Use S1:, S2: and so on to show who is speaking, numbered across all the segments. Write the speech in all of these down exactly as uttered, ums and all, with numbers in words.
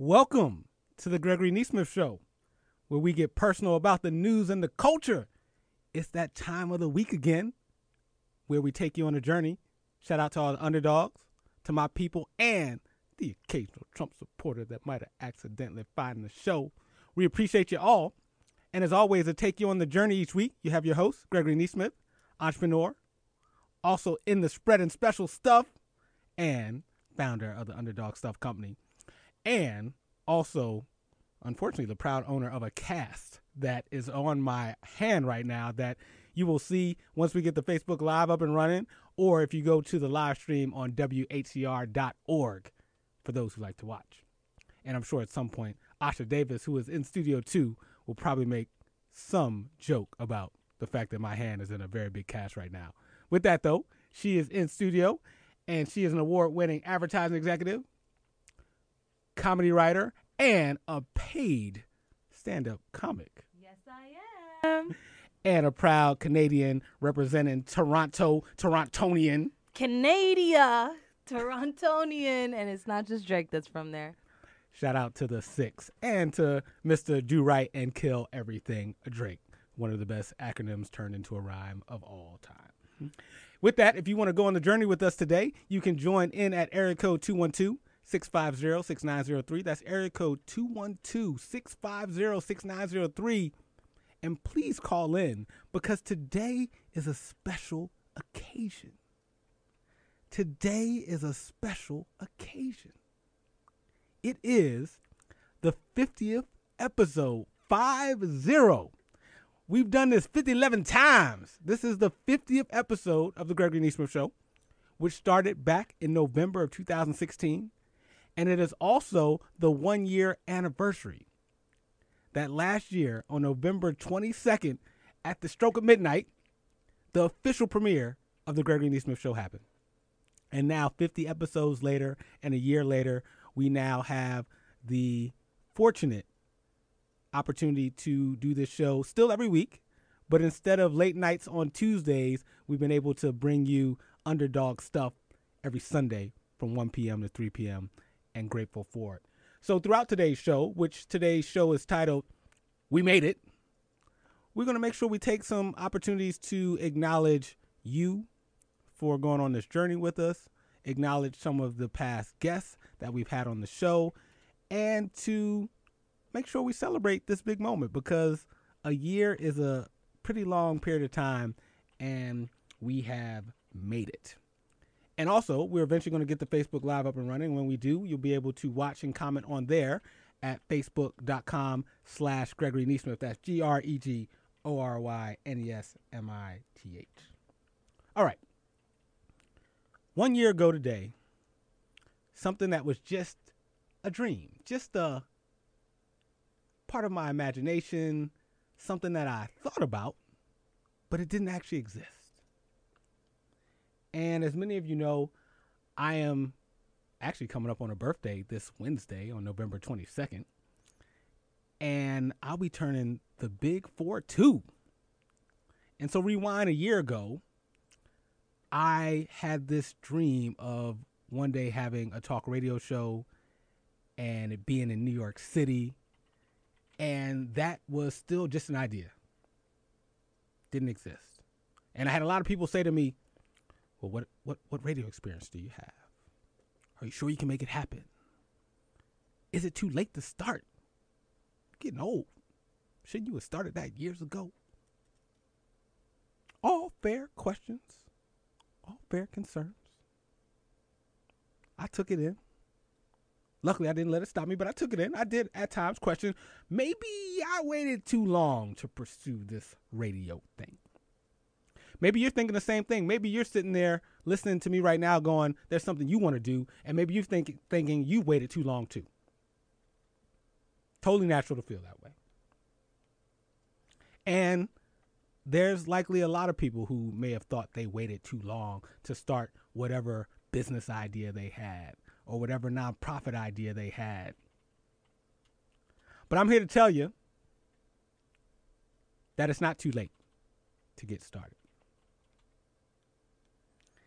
S1: Welcome to the Gregory Neesmith Show, where we get personal about the news and the culture. It's that time of the week again, where we take you on a journey. Shout out to all the underdogs, to my people, and the occasional Trump supporter that might have accidentally found the show. We appreciate you all. And as always, to take you on the journey each week, you have your host, Gregory Neesmith, entrepreneur, also in the Spread and Special Stuff, and founder of the Underdog Stuff Company. And also, unfortunately, the proud owner of a cast that is on my hand right now that you will see once we get the Facebook Live up and running, or if you go to the live stream on W H C R dot org for those who like to watch. And I'm sure at some point, Asha Davis, who is in Studio two, will probably make some joke about the fact that my hand is in a very big cast right now. With that, though, she is in studio, and she is an award-winning advertising executive, comedy writer, and a paid stand-up comic.
S2: Yes, I am.
S1: And a proud Canadian representing Toronto, Torontonian.
S2: Canada, Torontonian, and it's not just Drake that's from there.
S1: Shout out to the Six and to Mister Do Right and Kill Everything Drake, one of the best acronyms turned into a rhyme of all time. With that, if you want to go on the journey with us today, you can join in at area code two one two, six five zero, six nine zero three. That's area code two one two, six five zero, six nine zero three. And please call in because today is a special occasion. Today is a special occasion. It is the fiftieth episode, five zero. We've done this fifty, eleven times. This is the fiftieth episode of the Gregory Neesmith Show, which started back in November of two thousand sixteen. And it is also the one-year anniversary. That last year, on November twenty-second, at the stroke of midnight, the official premiere of the Gregory Neesmith Show happened. And now, fifty episodes later and a year later, we now have the fortunate opportunity to do this show still every week. But instead of late nights on Tuesdays, we've been able to bring you underdog stuff every Sunday from one p.m. to three p.m. and grateful for it. So throughout today's show, which today's show is titled, We Made It, we're going to make sure we take some opportunities to acknowledge you for going on this journey with us, acknowledge some of the past guests that we've had on the show, and to make sure we celebrate this big moment because a year is a pretty long period of time and we have made it. And also, we're eventually going to get the Facebook Live up and running. When we do, you'll be able to watch and comment on there at facebook.com slash Gregory Neesmith. That's G R E G O R Y N E S M I T H. All right. One year ago today, something that was just a dream, just a part of my imagination, something that I thought about, but it didn't actually exist. And as many of you know, I am actually coming up on a birthday this Wednesday on November twenty-second. And I'll be turning the big four two. And so rewind a year ago, I had this dream of one day having a talk radio show and it being in New York City. And that was still just an idea. Didn't exist. And I had a lot of people say to me, well, what, what, what radio experience do you have? Are you sure you can make it happen? Is it too late to start? You're getting old. Shouldn't you have started that years ago? All fair questions. All fair concerns. I took it in. Luckily, I didn't let it stop me, but I took it in. I did at times question, maybe I waited too long to pursue this radio thing. Maybe you're thinking the same thing. Maybe you're sitting there listening to me right now going, there's something you want to do. And maybe you're think, thinking you waited too long too. Totally natural to feel that way. And there's likely a lot of people who may have thought they waited too long to start whatever business idea they had or whatever nonprofit idea they had. But I'm here to tell you that it's not too late to get started.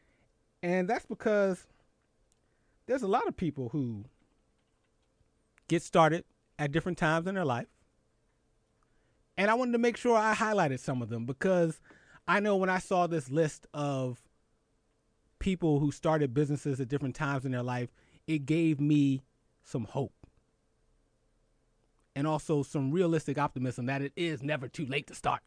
S1: And that's because there's a lot of people who get started at different times in their life. And I wanted to make sure I highlighted some of them because I know when I saw this list of people who started businesses at different times in their life, it gave me some hope. And also some realistic optimism that it is never too late to start.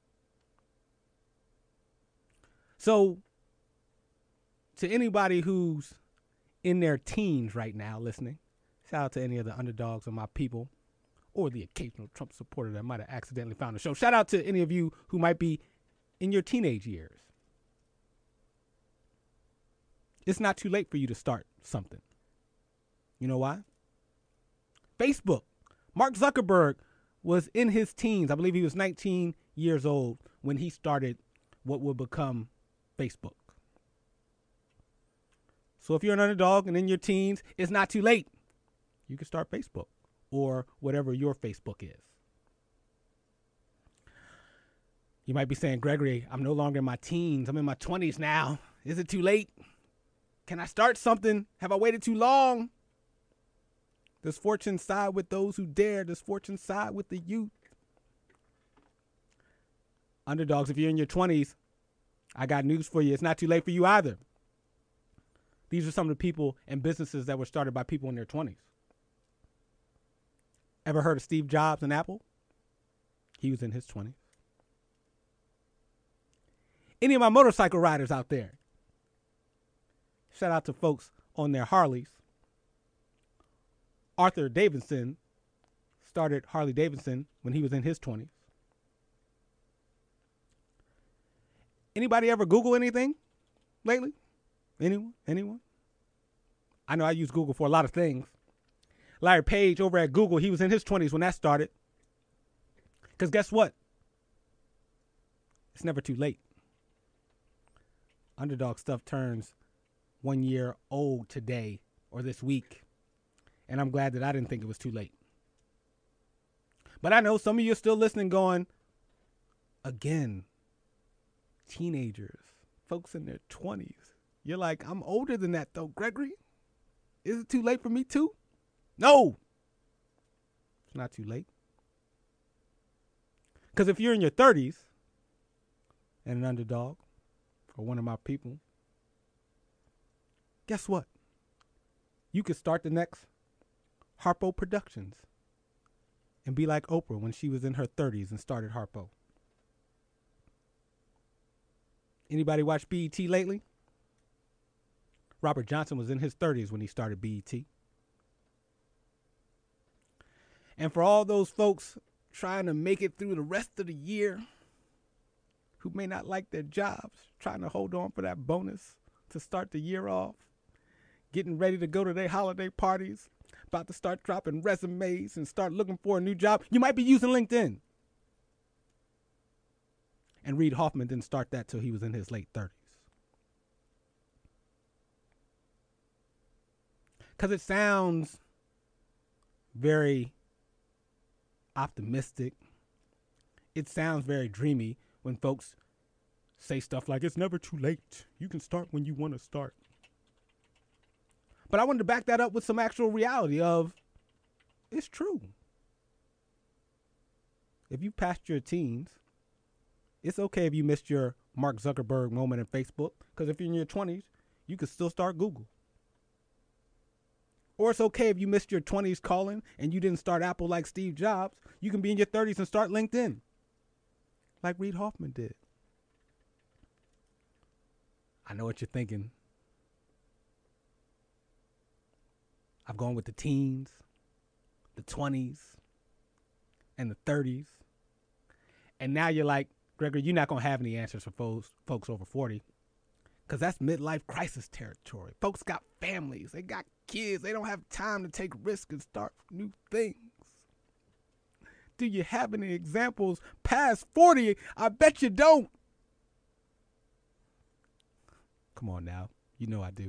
S1: So, to anybody who's in their teens right now listening, shout out to any of the underdogs of my people or the occasional Trump supporter that might have accidentally found the show. Shout out to any of you who might be in your teenage years. It's not too late for you to start something. You know why? Facebook. Mark Zuckerberg was in his teens. I believe he was nineteen years old when he started what would become Facebook. So if you're an underdog and in your teens, it's not too late. You can start Facebook or whatever your Facebook is. You might be saying, Gregory, I'm no longer in my teens. I'm in my twenties now. Is it too late? Can I start something? Have I waited too long? Does fortune side with those who dare? Does fortune side with the youth? Underdogs, if you're in your twenties, I got news for you. It's not too late for you either. These are some of the people and businesses that were started by people in their twenties. Ever heard of Steve Jobs and Apple? He was in his twenties. Any of my motorcycle riders out there? Shout out to folks on their Harleys. Arthur Davidson started Harley Davidson when he was in his twenties. Anybody ever Google anything lately? Anyone? Anyone? I know I use Google for a lot of things. Larry Page over at Google, he was in his twenties when that started. Because guess what? It's never too late. Underdog stuff turns one year old today or this week. And I'm glad that I didn't think it was too late. But I know some of you are still listening going, again, teenagers, folks in their twenties. You're like, I'm older than that though, Gregory. Is it too late for me too? No. It's not too late. Because if you're in your thirties and an underdog or one of my people, guess what? You could start the next Harpo Productions and be like Oprah when she was in her thirties and started Harpo. Anybody watch B E T lately? Robert Johnson was in his thirties when he started B E T. And for all those folks trying to make it through the rest of the year who may not like their jobs, trying to hold on for that bonus to start the year off, getting ready to go to their holiday parties, about to start dropping resumes and start looking for a new job, you might be using LinkedIn. And Reid Hoffman didn't start that till he was in his late thirties. Because it sounds very optimistic. It sounds very dreamy when folks say stuff like, it's never too late. You can start when you want to start. But I wanted to back that up with some actual reality of, it's true. If you passed your teens, it's okay if you missed your Mark Zuckerberg moment in Facebook, because if you're in your twenties, you can still start Google. Or it's okay if you missed your twenties calling and you didn't start Apple like Steve Jobs. You can be in your thirties and start LinkedIn like Reid Hoffman did. I know what you're thinking. I've gone with the teens, the twenties, and the thirties. And now you're like, Gregory, you're not going to have any answers for folks, folks over forty. Because that's midlife crisis territory. Folks got families. They got kids. They don't have time to take risks and start new things. Do you have any examples past forty? I bet you don't. Come on now. You know I do.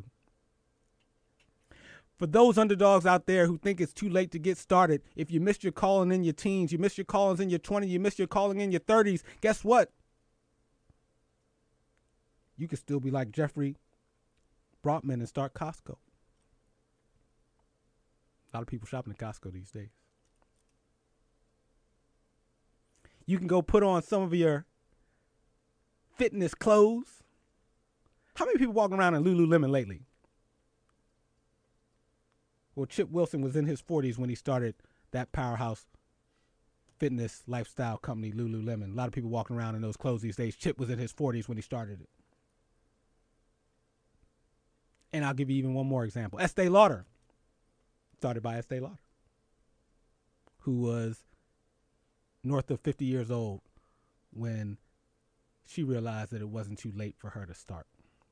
S1: For those underdogs out there who think it's too late to get started, if you missed your calling in your teens, you missed your callings in your twenties, you missed your calling in your thirties, guess what? You could still be like Jeffrey Brotman and start Costco. A lot of people shopping at Costco these days. You can go put on some of your fitness clothes. How many people walking around in Lululemon lately? Well, Chip Wilson was in his forties when he started that powerhouse fitness lifestyle company, Lululemon. A lot of people walking around in those clothes these days. Chip was in his forties when he started it. And I'll give you even one more example. Estee Lauder, started by Estee Lauder, who was north of fifty years old when she realized that it wasn't too late for her to start.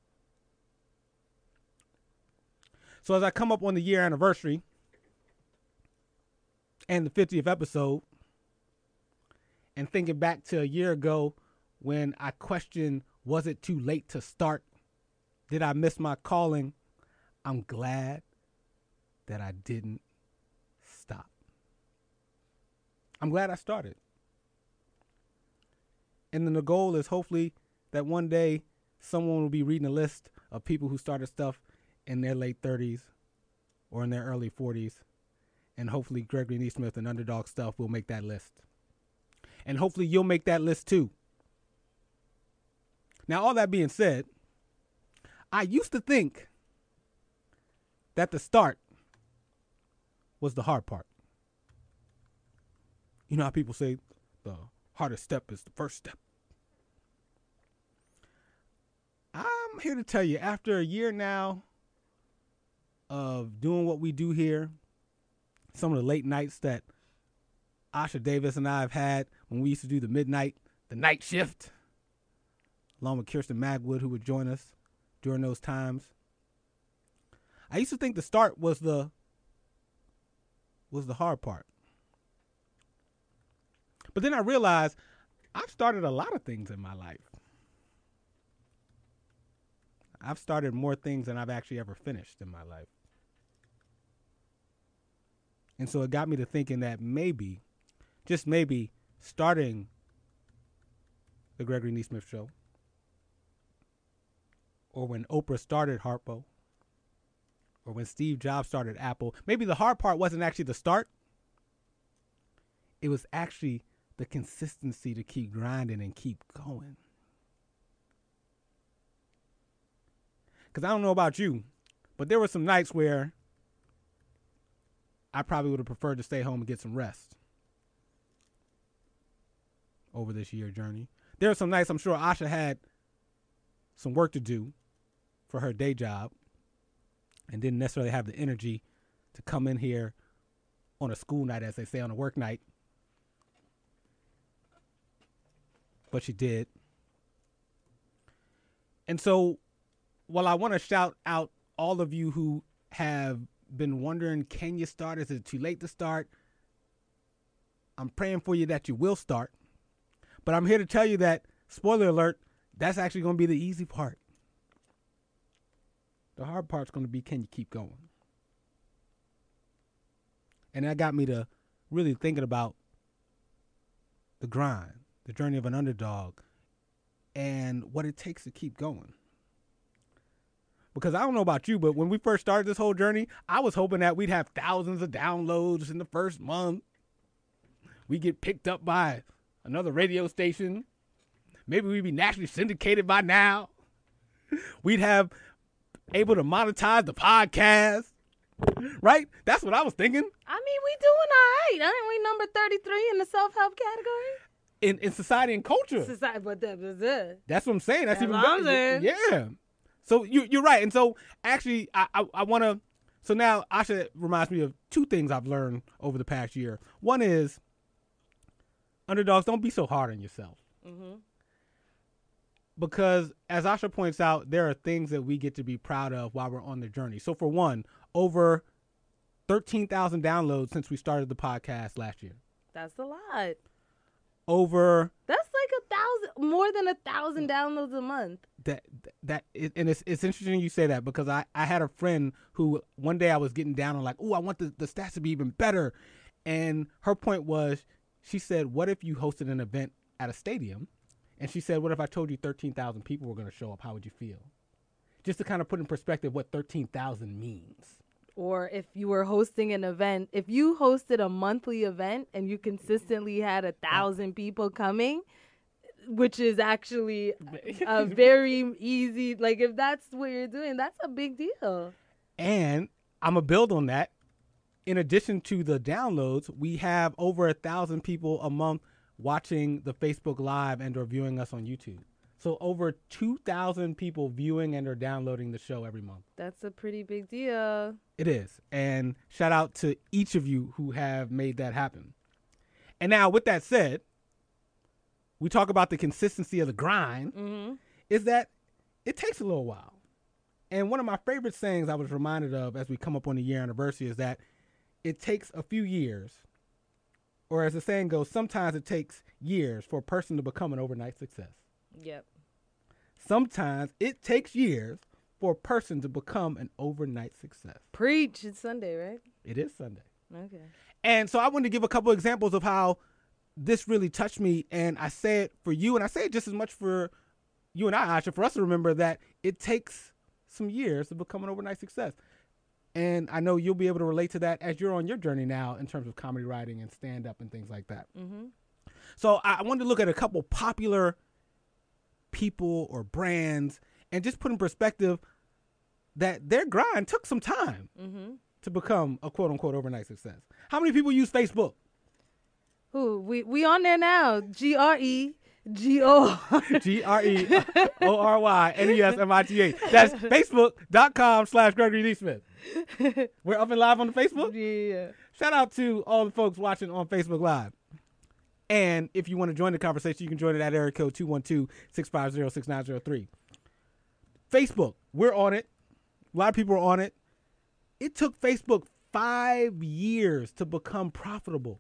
S1: So as I come up on the year anniversary and the fiftieth episode, and thinking back to a year ago when I questioned, was it too late to start? Did I miss my calling? I'm glad that I didn't stop. I'm glad I started. And then the goal is hopefully that one day someone will be reading a list of people who started stuff in their late thirties or in their early forties. And hopefully Gregory Neesmith and Underdog Stuff will make that list. And hopefully you'll make that list too. Now, all that being said, I used to think that the start was the hard part. You know how people say the hardest step is the first step. I'm here to tell you, after a year now of doing what we do here, some of the late nights that Asha Davis and I have had when we used to do the midnight, the night shift, along with Kirsten Magwood, who would join us during those times. I used to think the start was the was the hard part. But then I realized I've started a lot of things in my life. I've started more things than I've actually ever finished in my life. And so it got me to thinking that maybe, just maybe, starting the Gregory Neesmith Show, or when Oprah started Harpo, or when Steve Jobs started Apple, maybe the hard part wasn't actually the start. It was actually the consistency to keep grinding and keep going. Because I don't know about you, but there were some nights where I probably would have preferred to stay home and get some rest over this year journey. There were some nights I'm sure Asha had some work to do for her day job and didn't necessarily have the energy to come in here on a school night, as they say, on a work night. But she did. And so while I want to shout out all of you who have been wondering, can you start? Is it too late to start? I'm praying for you that you will start. But I'm here to tell you that, spoiler alert, that's actually going to be the easy part. The hard part's going to be, can you keep going? And that got me to really thinking about the grind, the journey of an underdog, and what it takes to keep going. Because I don't know about you, but when we first started this whole journey, I was hoping that we'd have thousands of downloads in the first month. We get picked up by another radio station. Maybe we'd be nationally syndicated by now. We'd have able to monetize the podcast. Right? That's what I was thinking.
S2: I mean, we doing all right. Aren't we number thirty-three in the self-help category?
S1: In in society and culture.
S2: Society, but that was it.
S1: That's what I'm saying. That's,
S2: That's
S1: even
S2: what I'm
S1: better.
S2: saying.
S1: Yeah. So you, you're right. And so actually, I, I, I want to, so now Asha reminds me of two things I've learned over the past year. One is, underdogs, don't be so hard on yourself.
S2: Mm-hmm.
S1: Because as Asha points out, there are things that we get to be proud of while we're on the journey. So for one, over thirteen thousand downloads since we started the podcast last year.
S2: That's a lot.
S1: Over.
S2: That's like a thousand, more than a thousand downloads a month.
S1: That that it, and it's it's interesting you say that, because I, I had a friend who one day I was getting down on, like, oh, I want the, the stats to be even better. And her point was, she said, what if you hosted an event at a stadium? And she said, what if I told you thirteen thousand people were going to show up? How would you feel? Just to kind of put in perspective what thirteen thousand means.
S2: or if you were hosting an event, if you hosted a monthly event and you consistently had a thousand people coming, which is actually a very easy, like if that's what you're doing, that's a big deal.
S1: And I'm going to build on that. In addition to the downloads, we have over a thousand people a month watching the Facebook Live and or viewing us on YouTube. So over two thousand people viewing and or downloading the show every month.
S2: That's a pretty big deal.
S1: It is. And shout out to each of you who have made that happen. And now with that said, we talk about the consistency of the grind,
S2: Mm-hmm.
S1: is that it takes a little while. And one of my favorite sayings I was reminded of as we come up on the year anniversary is that it takes a few years, or as the saying goes, sometimes it takes years for a person to become an overnight success.
S2: Yep.
S1: Sometimes it takes years for a person to become an overnight success.
S2: Preach. It's Sunday, right?
S1: It is Sunday.
S2: Okay.
S1: And so I wanted to give a couple examples of how this really touched me. And I say it for you, and I say it just as much for you and I, Asha, for us to remember that it takes some years to become an overnight success. And I know you'll be able to relate to that as you're on your journey now in terms of comedy writing and stand-up and things like that.
S2: Mm-hmm.
S1: So I wanted to look at a couple popular people or brands and just put in perspective that their grind took some time
S2: Mm-hmm.
S1: to become a quote-unquote overnight success. How many people use Facebook?
S2: Who? We we on there now. G R E G O.
S1: G R E O R Y N E S M I T H. That's facebook.com slash Gregory D. Smith. We're up and live on the Facebook.
S2: Yeah.
S1: Shout out to all the folks watching on Facebook Live. And if you want to join the conversation, you can join it at area code two one two, six five zero, six nine zero three. Facebook, we're on it. A lot of people are on it. It took Facebook five years to become profitable.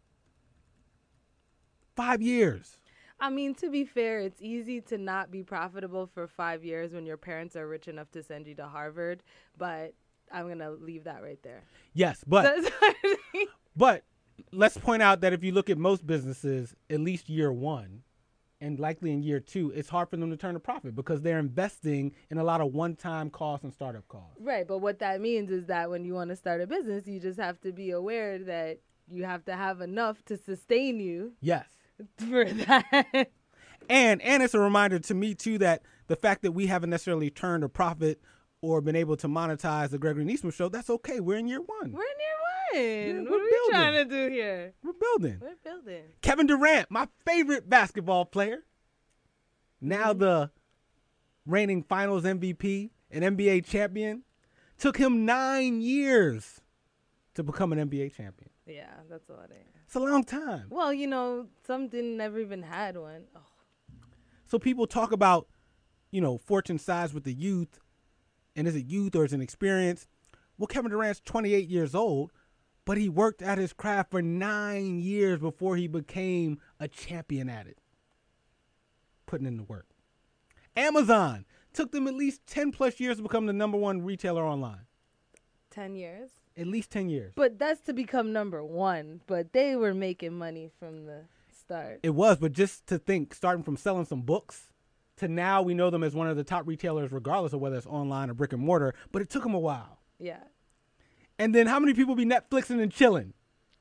S1: Five years.
S2: I mean, to be fair, it's easy to not be profitable for five years when your parents are rich enough to send you to Harvard. But I'm going to leave that right there.
S1: Yes, but but let's point out that if you look at most businesses, at least year one, and likely in year two, it's hard for them to turn a profit because they're investing in a lot of one-time costs and startup costs.
S2: Right. But what that means is that when you want to start a business, you just have to be aware that you have to have enough to sustain you.
S1: Yes.
S2: For that.
S1: And and it's a reminder to me, too, that the fact that we haven't necessarily turned a profit or been able to monetize the Gregory Neesmith Show, that's okay. We're in year one.
S2: We're in year one.
S1: Yeah,
S2: what
S1: we're
S2: are we
S1: building.
S2: trying to do here?
S1: We're building.
S2: We're building.
S1: Kevin Durant, my favorite basketball player, now
S2: Mm-hmm.
S1: the reigning finals M V P and N B A champion, took him nine years to become an N B A champion.
S2: Yeah, that's a lot of years.
S1: It's a long time.
S2: Well, you know, some didn't never even had one. Oh.
S1: So people talk about, you know, fortune size with the youth, and is it youth or is it an experience? Well, Kevin Durant's twenty-eight years old, but he worked at his craft for nine years before he became a champion at it. Putting in the work. Amazon took them at least ten plus years to become the number one retailer online.
S2: ten years.
S1: At least ten years.
S2: But that's to become number one. But they were making money from the start.
S1: It was, but just to think, starting from selling some books to now we know them as one of the top retailers, regardless of whether it's online or brick and mortar, but it took them a while.
S2: Yeah.
S1: And then how many people be Netflixing and chilling?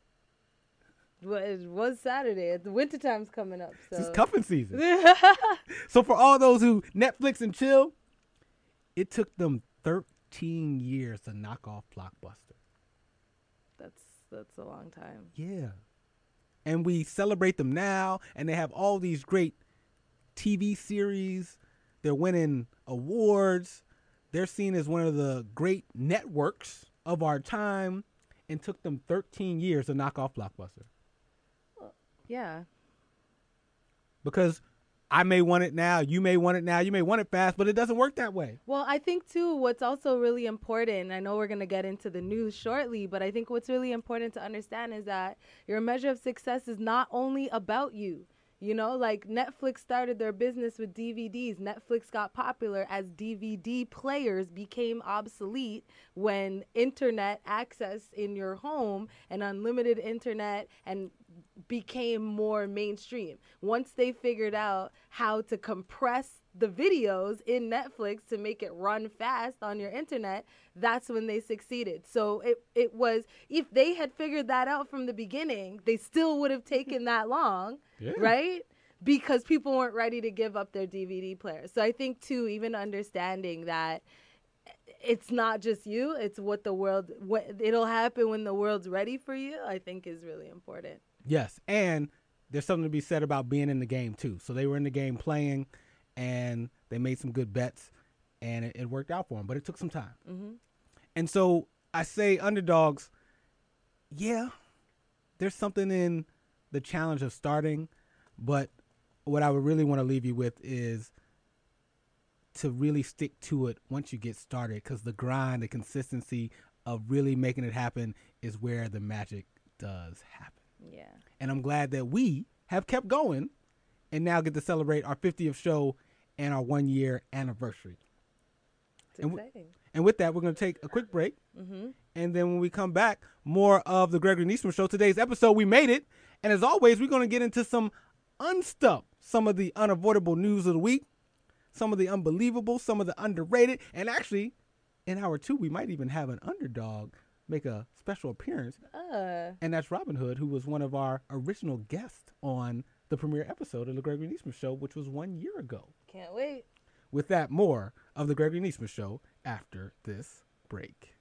S2: Well, it was Saturday. The winter time's coming up. So.
S1: It's cuffing season. So for all those who Netflix and chill, it took them thirteen years to knock off Blockbuster.
S2: That's that's a long time.
S1: Yeah. And we celebrate them now, and they have all these great T V series. They're winning awards. They're seen as one of the great networks of our time, and took them thirteen years to knock off Blockbuster.
S2: Yeah.
S1: Because I may want it now, you may want it now, you may want it fast, but it doesn't work that way.
S2: Well, I think, too, what's also really important, I know we're going to get into the news shortly, but I think what's really important to understand is that your measure of success is not only about you. You know, like Netflix started their business with D V Ds. Netflix got popular as D V D players became obsolete when internet access in your home and unlimited internet and became more mainstream. Once they figured out how to compress the videos in Netflix to make it run fast on your internet, that's when they succeeded. So it, it was, if they had figured that out from the beginning, they still would have taken that long, yeah. right? Because people weren't ready to give up their D V D players. So I think, too, even understanding that it's not just you, it's what the world, what it'll happen when the world's ready for you, I think is really important.
S1: Yes, and there's something to be said about being in the game, too. So they were in the game playing, and they made some good bets, and it, it worked out for them. But it took some time. Mm-hmm. And so I say underdogs, yeah, there's something in the challenge of starting. But what I would really want to leave you with is to really stick to it once you get started, because the grind, the consistency of really making it happen is where the magic does happen.
S2: Yeah.
S1: And I'm glad that we have kept going and now get to celebrate our fiftieth show and our one year anniversary.
S2: It's
S1: and
S2: exciting.
S1: W- and with that, we're going to take a quick break.
S2: Mm-hmm.
S1: And then when we come back, more of the Gregory Niesman Show. Today's episode, we made it. And as always, we're going to get into some unstuff, some of the unavoidable news of the week, some of the unbelievable, some of the underrated. And actually, in hour two, we might even have an underdog make a special appearance.
S2: Uh.
S1: And that's Robin Hood, who was one of our original guests on the premiere episode of the Gregory Niesman Show, which was one year ago.
S2: Can't wait.
S1: With that, more of the Gregory Niesman Show after this break.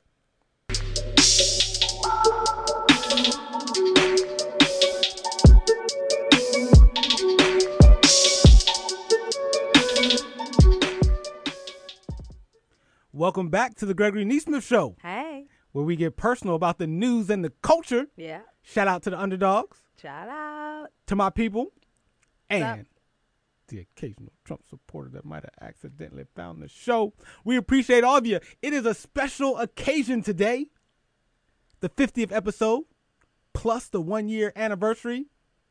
S1: Welcome back to the Gregory Niesman Show.
S2: Hey.
S1: Where we get personal about the news and the culture.
S2: Yeah.
S1: Shout out to the underdogs.
S2: Shout out.
S1: To my people. And
S2: What's up?
S1: The occasional Trump supporter that might have accidentally found the show. We appreciate all of you. It is a special occasion today. The fiftieth episode, plus the one-year anniversary.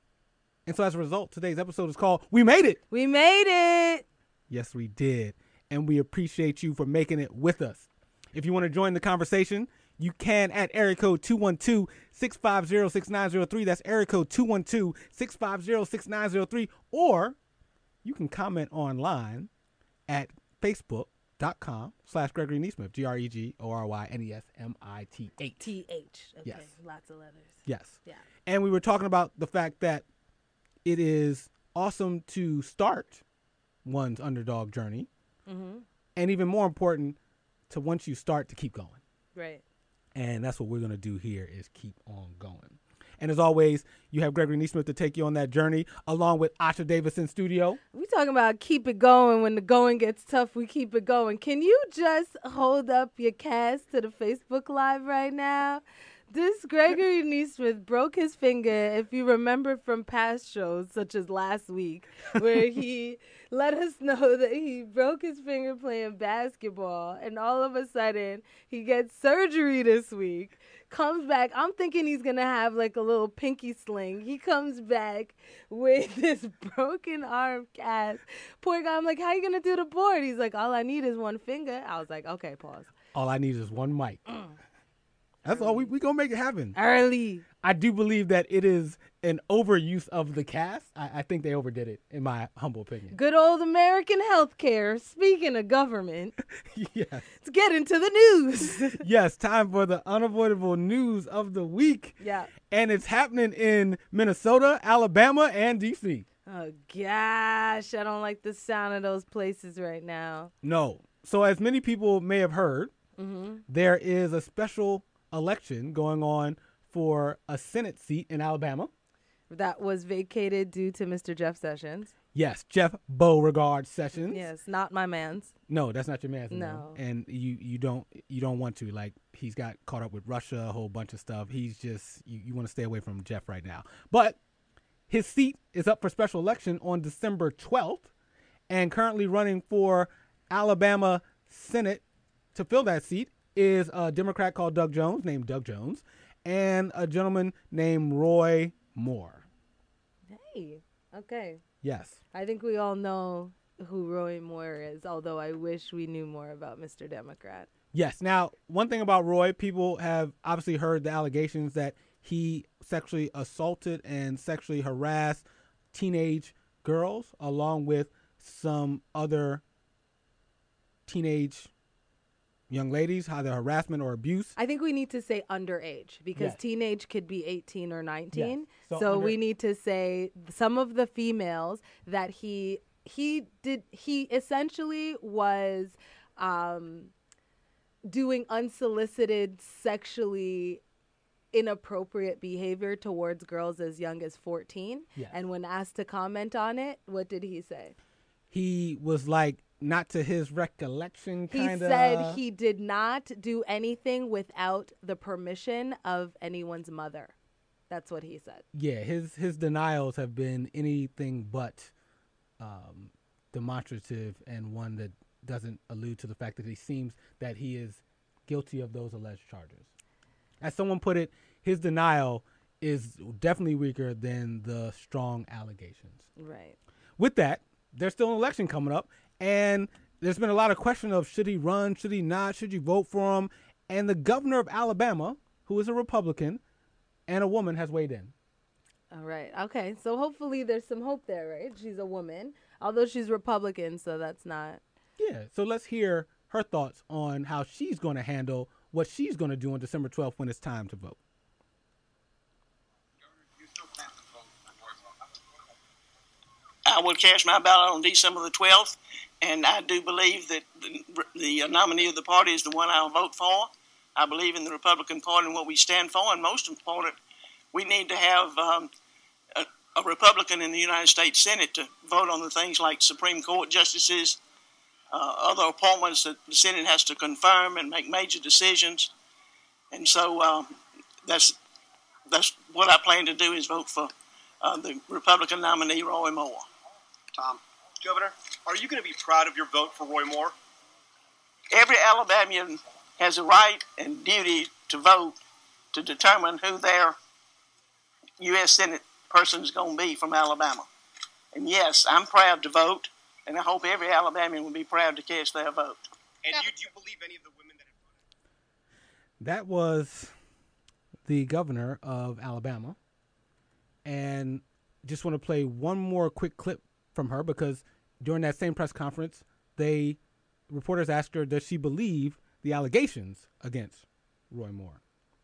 S1: And so as a result, today's episode is called We Made It.
S2: We made it.
S1: Yes, we did. And we appreciate you for making it with us. If you want to join the conversation, you can at area code two one two, six five zero, six nine zero three. That's area code two one two, six five zero, six nine zero three. Or you can comment online at facebook.com slash Gregory Niesmith, G R E G O R Y N E S M I T H.
S2: T H. Okay.
S1: Yes.
S2: Lots of letters.
S1: Yes.
S2: Yeah.
S1: And we were talking about the fact that it is awesome to start one's underdog journey. Mm-hmm. And even more important, to once you start, to keep going.
S2: Right.
S1: And that's what we're going to do here is keep on going. And as always, you have Gregory Niesmith to take you on that journey, along with Asha Davis in studio.
S2: We talking about keep it going. When the going gets tough, we keep it going. Can you just hold up your cast to the Facebook Live right now? This Gregory Niesmith broke his finger, if you remember from past shows, such as last week, where he let us know that he broke his finger playing basketball, and all of a sudden, he gets surgery this week, comes back. I'm thinking he's going to have like a little pinky sling. He comes back with this broken arm cast. Poor guy, I'm like, how you going to do the board? He's like, all I need is one finger. I was like, okay, pause.
S1: All I need is one mic. Mm. That's all. We we gonna make it happen.
S2: Early.
S1: I do believe that it is an overuse of the cast. I, I think they overdid it, in my humble opinion.
S2: Good old American healthcare. Speaking of government,
S1: yes.
S2: Let's get into the news.
S1: Yes, time for the unavoidable news of the week.
S2: Yeah.
S1: And it's happening in Minnesota, Alabama, and D C.
S2: Oh, gosh. I don't like the sound of those places right now.
S1: No. So as many people may have heard,
S2: mm-hmm.
S1: there is a special election going on for a Senate seat in Alabama.
S2: That was vacated due to Mister Jeff Sessions.
S1: Yes, Jeff Beauregard Sessions.
S2: Yes, not my man's.
S1: No, that's not your man's.
S2: No.
S1: And you, you don't you don't want to. Like, he's got caught up with Russia, a whole bunch of stuff. He's just, you, you want to stay away from Jeff right now. But his seat is up for special election on December twelfth, and currently running for Alabama Senate to fill that seat is a Democrat called Doug Jones, named Doug Jones, and a gentleman named Roy Moore.
S2: Hey, okay.
S1: Yes.
S2: I think we all know who Roy Moore is, although I wish we knew more about Mister Democrat.
S1: Yes. Now, one thing about Roy, people have obviously heard the allegations that he sexually assaulted and sexually harassed teenage girls along with some other teenage young ladies, either harassment or abuse.
S2: I think we need to say underage because
S1: Yes.
S2: teenage could be eighteen or nineteen.
S1: Yes. So
S2: So,
S1: under-
S2: we need to say some of the females that he he did he essentially was um, doing unsolicited sexually inappropriate behavior towards girls as young as fourteen.
S1: Yes.
S2: And when asked to comment on it, what did he say?
S1: He was like, not to his recollection,
S2: He
S1: kind of.
S2: said he did not do anything without the permission of anyone's mother. That's what he said.
S1: Yeah, his his denials have been anything but um, demonstrative, and one that doesn't allude to the fact that he seems that he is guilty of those alleged charges. As someone put it, his denial is definitely weaker than the strong allegations.
S2: Right.
S1: With that, there's still an election coming up, and there's been a lot of question of should he run, should he not, should you vote for him? And the governor of Alabama, who is a Republican and a woman, has weighed in.
S2: All right. Okay. So hopefully there's some hope there, right? She's a woman, although she's Republican, so that's not.
S1: Yeah, so let's hear her thoughts on how she's going to handle what she's going to do on December twelfth when it's time to vote.
S3: I will cast my ballot on December the twelfth, and I do believe that the, the nominee of the party is the one I'll vote for. I believe in the Republican Party and what we stand for, and most important, we need to have um, a, a Republican in the United States Senate to vote on the things like Supreme Court justices, uh, other appointments that the Senate has to confirm and make major decisions. And so um, that's that's what I plan to do, is vote for uh, the Republican nominee, Roy Moore.
S4: Tom. Governor, are you going to be proud of your vote for Roy Moore?
S3: Every Alabamian has a right and duty to vote to determine who their U S Senate person is going to be from Alabama. And yes, I'm proud to vote, and I hope every Alabamian will be proud to cast their vote.
S4: And do you, do you believe any of the women that have
S1: That was the governor of Alabama. And just want to play one more quick clip from her, because during that same press conference, they reporters asked her, does she believe the allegations against Roy Moore?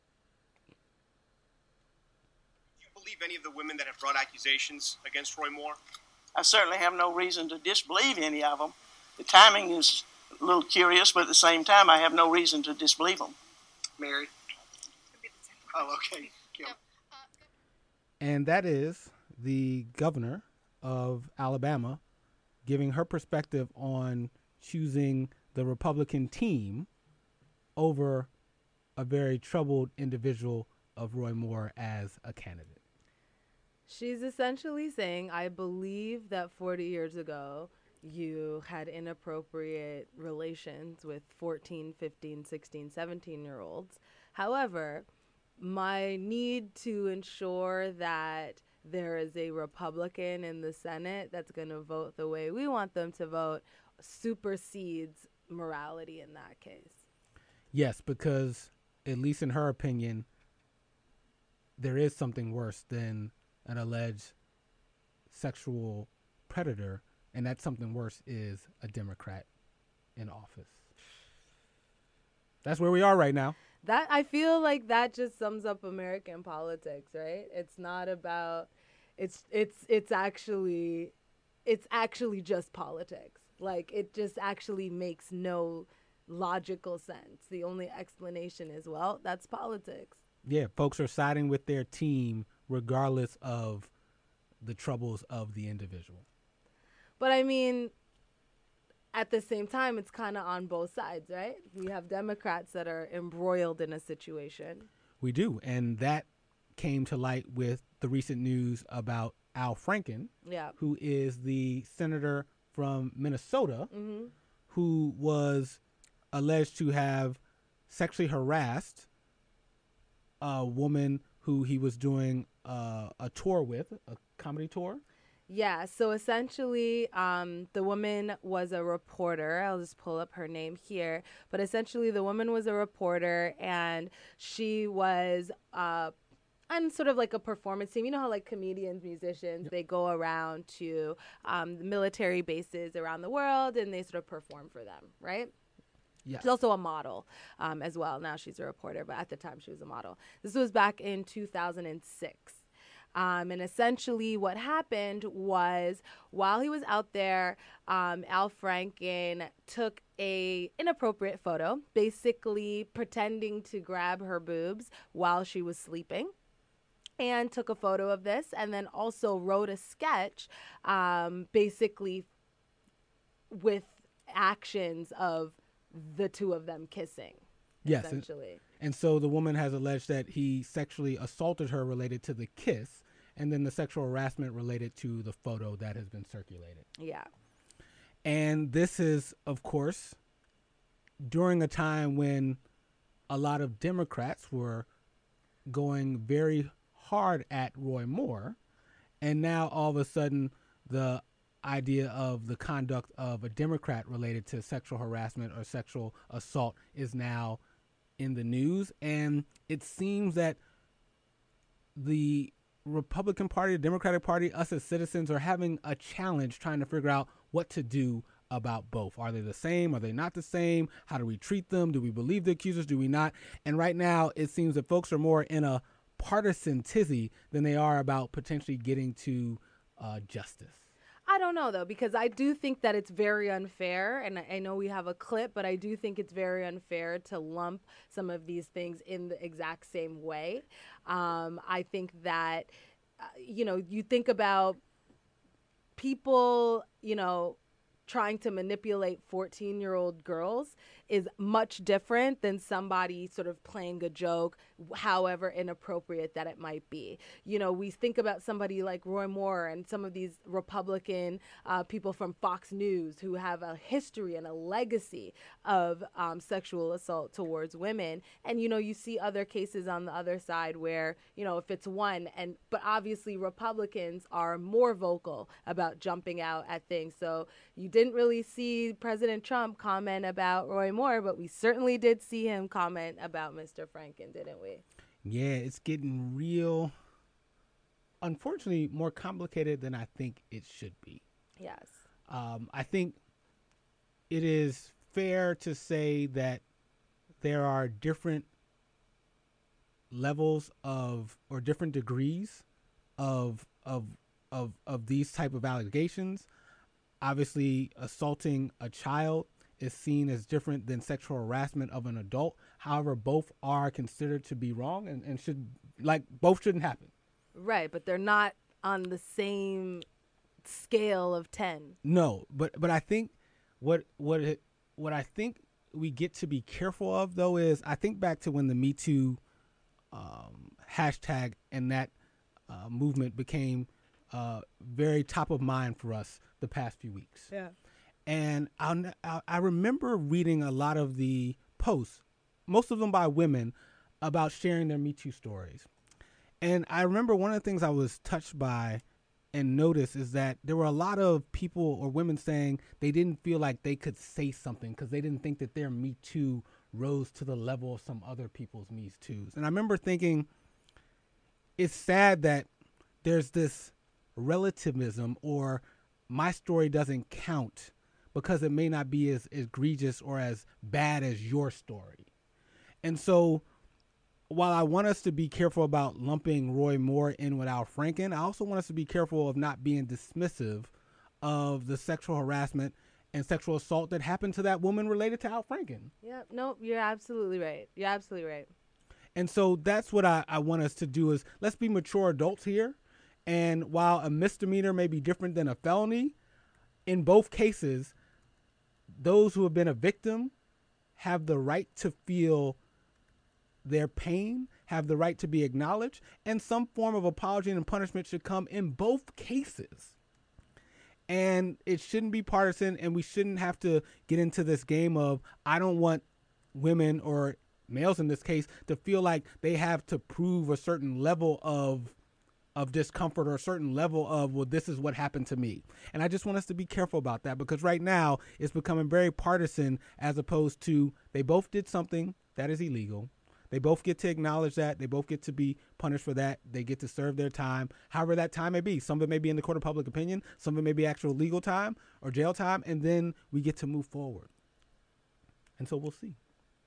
S4: Do you believe any of the women that have brought accusations against Roy Moore?
S3: I certainly have no reason to disbelieve any of them. The timing is a little curious, but at the same time, I have no reason to disbelieve them.
S4: Mary? Oh, okay. Kim.
S1: And that is the governor of Alabama giving her perspective on choosing the Republican team over a very troubled individual of Roy Moore as a candidate.
S2: She's essentially saying, I believe that forty years ago, you had inappropriate relations with fourteen, fifteen, sixteen, seventeen-year-olds. However, my need to ensure that there is a Republican in the Senate that's going to vote the way we want them to vote supersedes morality in that case.
S1: Yes, because at least in her opinion, there is something worse than an alleged sexual predator, and that something worse is a Democrat in office. That's where we are right now.
S2: That I feel like that just sums up American politics, right? It's not about it's it's it's actually it's actually just politics. Like, it just actually makes no logical sense. The only explanation is, well, that's politics.
S1: Yeah, folks are siding with their team regardless of the troubles of the individual.
S2: But I mean, at the same time, it's kind of on both sides, right? We have Democrats that are embroiled in a situation.
S1: We do, and that came to light with the recent news about Al Franken,
S2: Yeah.
S1: who is the senator from Minnesota,
S2: Mm-hmm.
S1: who was alleged to have sexually harassed a woman who he was doing uh, a tour with, a comedy tour.
S2: Yeah, so essentially, um, the woman was a reporter. I'll just pull up her name here. But essentially, the woman was a reporter, and she was uh, and sort of like a performance team. You know how like comedians, musicians, yep. they go around to um, the military bases around the world and they sort of perform for them, right?
S1: Yes.
S2: She's also a model um, as well. Now she's a reporter, but at the time she was a model. This was back in two thousand six. Um, and essentially what happened was while he was out there, um, Al Franken took a inappropriate photo, basically pretending to grab her boobs while she was sleeping, and took a photo of this, and then also wrote a sketch um, basically with actions of the two of them kissing.
S1: Yes.
S2: Essentially.
S1: And, and so the woman has alleged that he sexually assaulted her related to the kiss, and then the sexual harassment related to the photo that has been circulated.
S2: Yeah.
S1: And this is, of course, during a time when a lot of Democrats were going very hard at Roy Moore, and now all of a sudden the idea of the conduct of a Democrat related to sexual harassment or sexual assault is now in the news. And it seems that the Republican Party, the Democratic Party, us as citizens are having a challenge trying to figure out what to do about both. Are they the same? Are they not the same? How do we treat them? Do we believe the accusers? Do we not? And right now it seems that folks are more in a partisan tizzy than they are about potentially getting to uh, justice.
S2: I don't know, though, because I do think that it's very unfair, and I know we have a clip, but I do think it's very unfair to lump some of these things in the exact same way. Um, I think that, uh, you know, you think about people, you know, trying to manipulate fourteen-year-old girls is much different than somebody sort of playing a joke, however inappropriate that it might be. You know, we think about somebody like Roy Moore and some of these Republican uh, people from Fox News who have a history and a legacy of um, sexual assault towards women. And, you know, you see other cases on the other side where, you know, if it's one, and but obviously Republicans are more vocal about jumping out at things. So you didn't really see President Trump comment about Roy Moore, but we certainly did see him comment about Mister Franken, didn't we?
S1: Yeah, it's getting real, unfortunately, more complicated than I think it should be.
S2: Yes.
S1: Um, I think it is fair to say that there are different levels of or different degrees of of of of these type of allegations. Obviously, assaulting a child is seen as different than sexual harassment of an adult. However, both are considered to be wrong and, and should, like, both shouldn't happen.
S2: Right, but they're not on the same scale of ten.
S1: No, but but I think what what it, what I think we get to be careful of, though, is I think back to when the Me Too um, hashtag and that uh, movement became uh, very top of mind for us the past few weeks.
S2: Yeah.
S1: And I'll, I remember reading a lot of the posts, most of them by women, about sharing their Me Too stories. And I remember one of the things I was touched by and noticed is that there were a lot of people or women saying they didn't feel like they could say something because they didn't think that their Me Too rose to the level of some other people's Me Too's. And I remember thinking, it's sad that there's this relativism, or my story doesn't count because it may not be as, as egregious or as bad as your story. And so while I want us to be careful about lumping Roy Moore in with Al Franken, I also want us to be careful of not being dismissive of the sexual harassment and sexual assault that happened to that woman related to Al Franken.
S2: Yeah, no, you're absolutely right. You're absolutely right.
S1: And so that's what I, I want us to do is let's be mature adults here. And while a misdemeanor may be different than a felony, in both cases, those who have been a victim have the right to feel their pain, have the right to be acknowledged, and some form of apology and punishment should come in both cases. And it shouldn't be partisan, and we shouldn't have to get into this game of, I don't want women, or males in this case, to feel like they have to prove a certain level of of discomfort or a certain level of, well, this is what happened to me. And I just want us to be careful about that, because right now it's becoming very partisan, as opposed to they both did something that is illegal. They both get to acknowledge that. They both get to be punished for that. They get to serve their time, however that time may be. Some of it may be in the court of public opinion. Some of it may be actual legal time or jail time. And then we get to move forward. And so we'll see.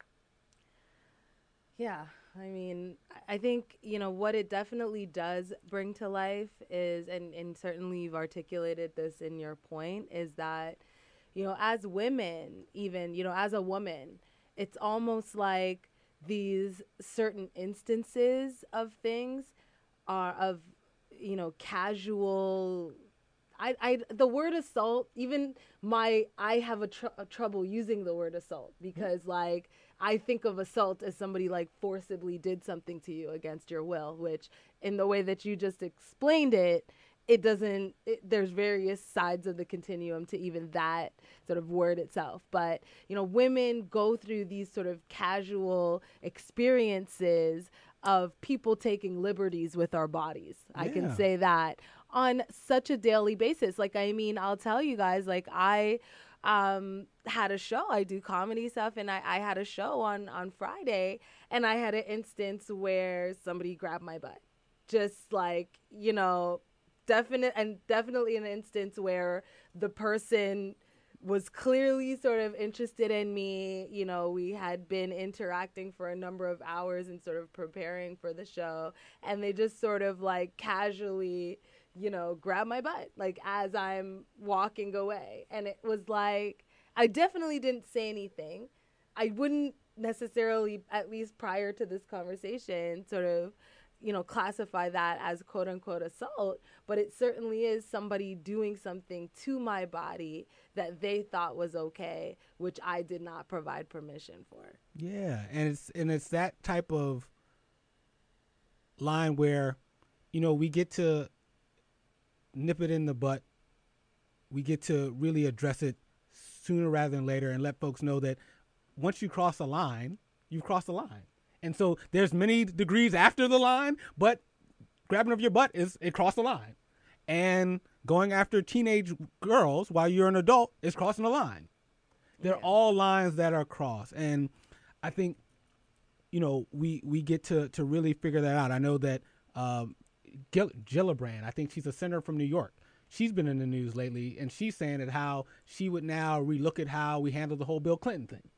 S2: Yeah. I mean, I think, you know, what it definitely does bring to life is, and, and certainly you've articulated this in your point, is that, you know, as women, even, you know, as a woman, it's almost like these certain instances of things are of, you know, casual, I, I, the word assault, even my, I have a, tr- a trouble using the word assault because like, I think of assault as somebody like forcibly did something to you against your will, which in the way that you just explained it, it doesn't, it, there's various sides of the continuum to even that sort of word itself. But, you know, women go through these sort of casual experiences of people taking liberties with our bodies. Yeah. I can say that on such a daily basis. Like, I mean, I'll tell you guys, like I, um, had a show, I do comedy stuff. And I, I had a show on, on Friday and I had an instance where somebody grabbed my butt, just like, you know, definite and definitely an instance where the person was clearly sort of interested in me. You know, we had been interacting for a number of hours and sort of preparing for the show. And they just sort of like casually, you know, grab my butt, like as I'm walking away. And it was like, I definitely didn't say anything. I wouldn't necessarily, at least prior to this conversation, sort of, you know, classify that as quote unquote assault, but it certainly is somebody doing something to my body that they thought was okay, which I did not provide permission for.
S1: Yeah. And it's, and it's that type of line where, you know, we get to nip it in the butt. We get to really address it sooner rather than later and let folks know that once you cross a line, you've crossed the line. And so there's many degrees after the line, but grabbing of your butt is it crossed the line. And going after teenage girls while you're an adult is crossing the line. They're yeah. all lines that are crossed. And I think, you know, we, we get to, to really figure that out. I know that um, Gil- Gillibrand, I think she's a senator from New York. She's been in the news lately, and she's saying that how she would now relook at how we handled the whole Bill Clinton thing.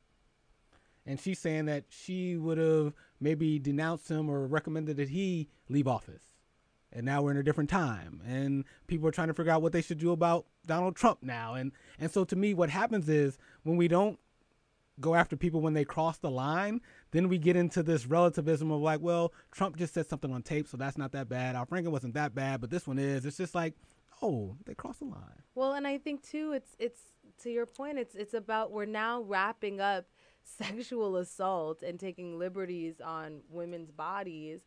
S1: And she's saying that she would have maybe denounced him or recommended that he leave office. And now we're in a different time. And people are trying to figure out what they should do about Donald Trump now. And and so to me, what happens is when we don't go after people when they cross the line, then we get into this relativism of like, well, Trump just said something on tape, so that's not that bad. Al Franken wasn't that bad, but this one is. It's just like, oh, they crossed the line.
S2: Well, and I think, too, it's it's to your point, it's it's about we're now wrapping up sexual assault and taking liberties on women's bodies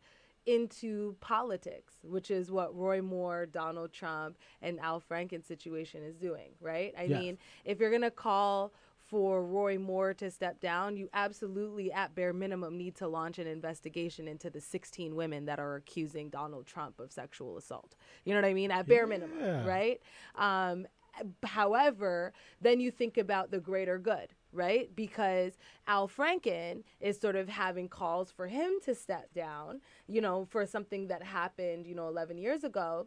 S2: into politics, which is what Roy Moore, Donald Trump, and Al Franken's situation is doing, right? I yes. mean, if you're going to call for Roy Moore to step down, you absolutely, at bare minimum, need to launch an investigation into the sixteen women that are accusing Donald Trump of sexual assault. You know what I mean? At bare yeah. minimum, right? Um, however, then you think about the greater good, right? Because Al Franken is sort of having calls for him to step down, you know, for something that happened, you know, eleven years ago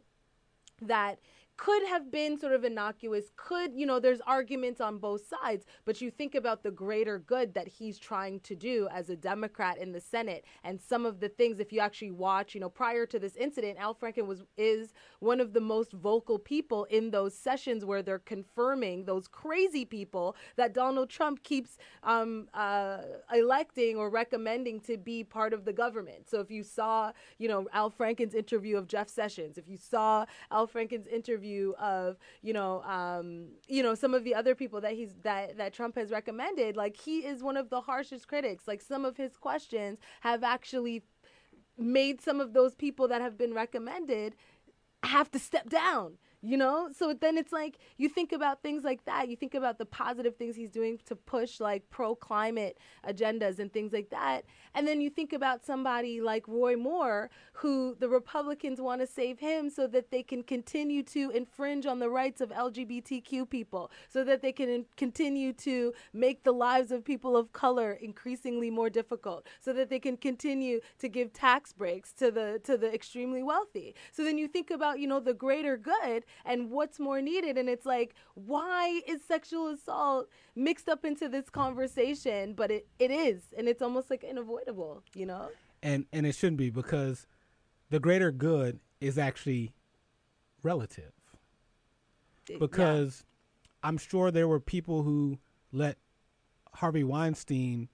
S2: that could have been sort of innocuous, could, you know, there's arguments on both sides, but you think about the greater good that he's trying to do as a Democrat in the Senate. And some of the things, if you actually watch, you know, prior to this incident, Al Franken was, is one of the most vocal people in those sessions where they're confirming those crazy people that Donald Trump keeps um, uh, electing or recommending to be part of the government. So if you saw, you know, Al Franken's interview of Jeff Sessions, if you saw Al Franken's interview of, you know, um, you know, some of the other people that he's that that Trump has recommended, like he is one of the harshest critics. Like some of his questions have actually made some of those people that have been recommended have to step down. You know, so then it's like you think about things like that. You think about the positive things he's doing to push like pro climate agendas and things like that. And then you think about somebody like Roy Moore, who the Republicans want to save him so that they can continue to infringe on the rights of L G B T Q people, so that they can in- continue to make the lives of people of color increasingly more difficult, so that they can continue to give tax breaks to the to the extremely wealthy. So then you think about, you know, the greater good and what's more needed. And it's like, why is sexual assault mixed up into this conversation? But it, it is, and it's almost like unavoidable, you know?
S1: And and it shouldn't be, because the greater good is actually relative. Because yeah. I'm sure there were people who let Harvey Weinstein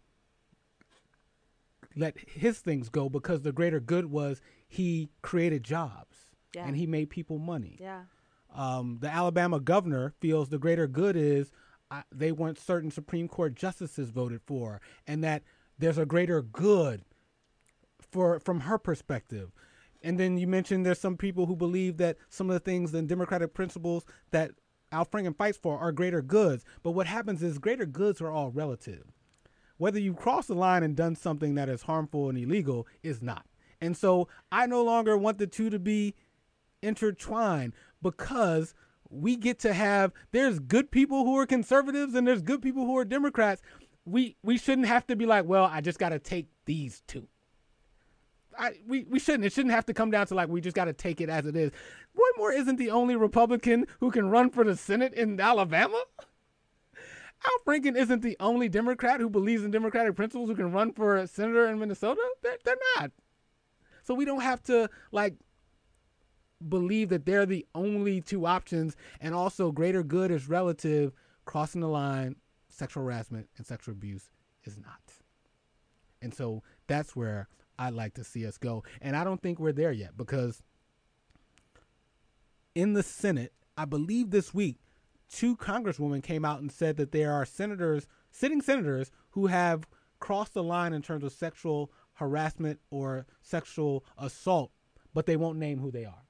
S1: let his things go because the greater good was he created jobs yeah. and he made people money.
S2: Yeah.
S1: Um, the Alabama governor feels the greater good is uh, they want certain Supreme Court justices voted for, and that there's a greater good for from her perspective. And then you mentioned there's some people who believe that some of the things and democratic principles that Al Franken fights for are greater goods. But what happens is greater goods are all relative. Whether you cross the line and done something that is harmful and illegal is not. And so I no longer want the two to be intertwined, because we get to have, there's good people who are conservatives and there's good people who are Democrats. We we shouldn't have to be like, well, I just got to take these two. I, we, we shouldn't. It shouldn't have to come down to like, we just got to take it as it is. Roy Moore isn't the only Republican who can run for the Senate in Alabama. Al Franken isn't the only Democrat who believes in democratic principles who can run for a senator in Minnesota. They're, they're not. So we don't have to like believe that they're the only two options. And also greater good is relative. Crossing the line, sexual harassment and sexual abuse is not. And so that's where I'd like to see us go. And I don't think we're there yet, because in the Senate, I believe this week, two congresswomen came out and said that there are senators, sitting senators, who have crossed the line in terms of sexual harassment or sexual assault, but they won't name who they are.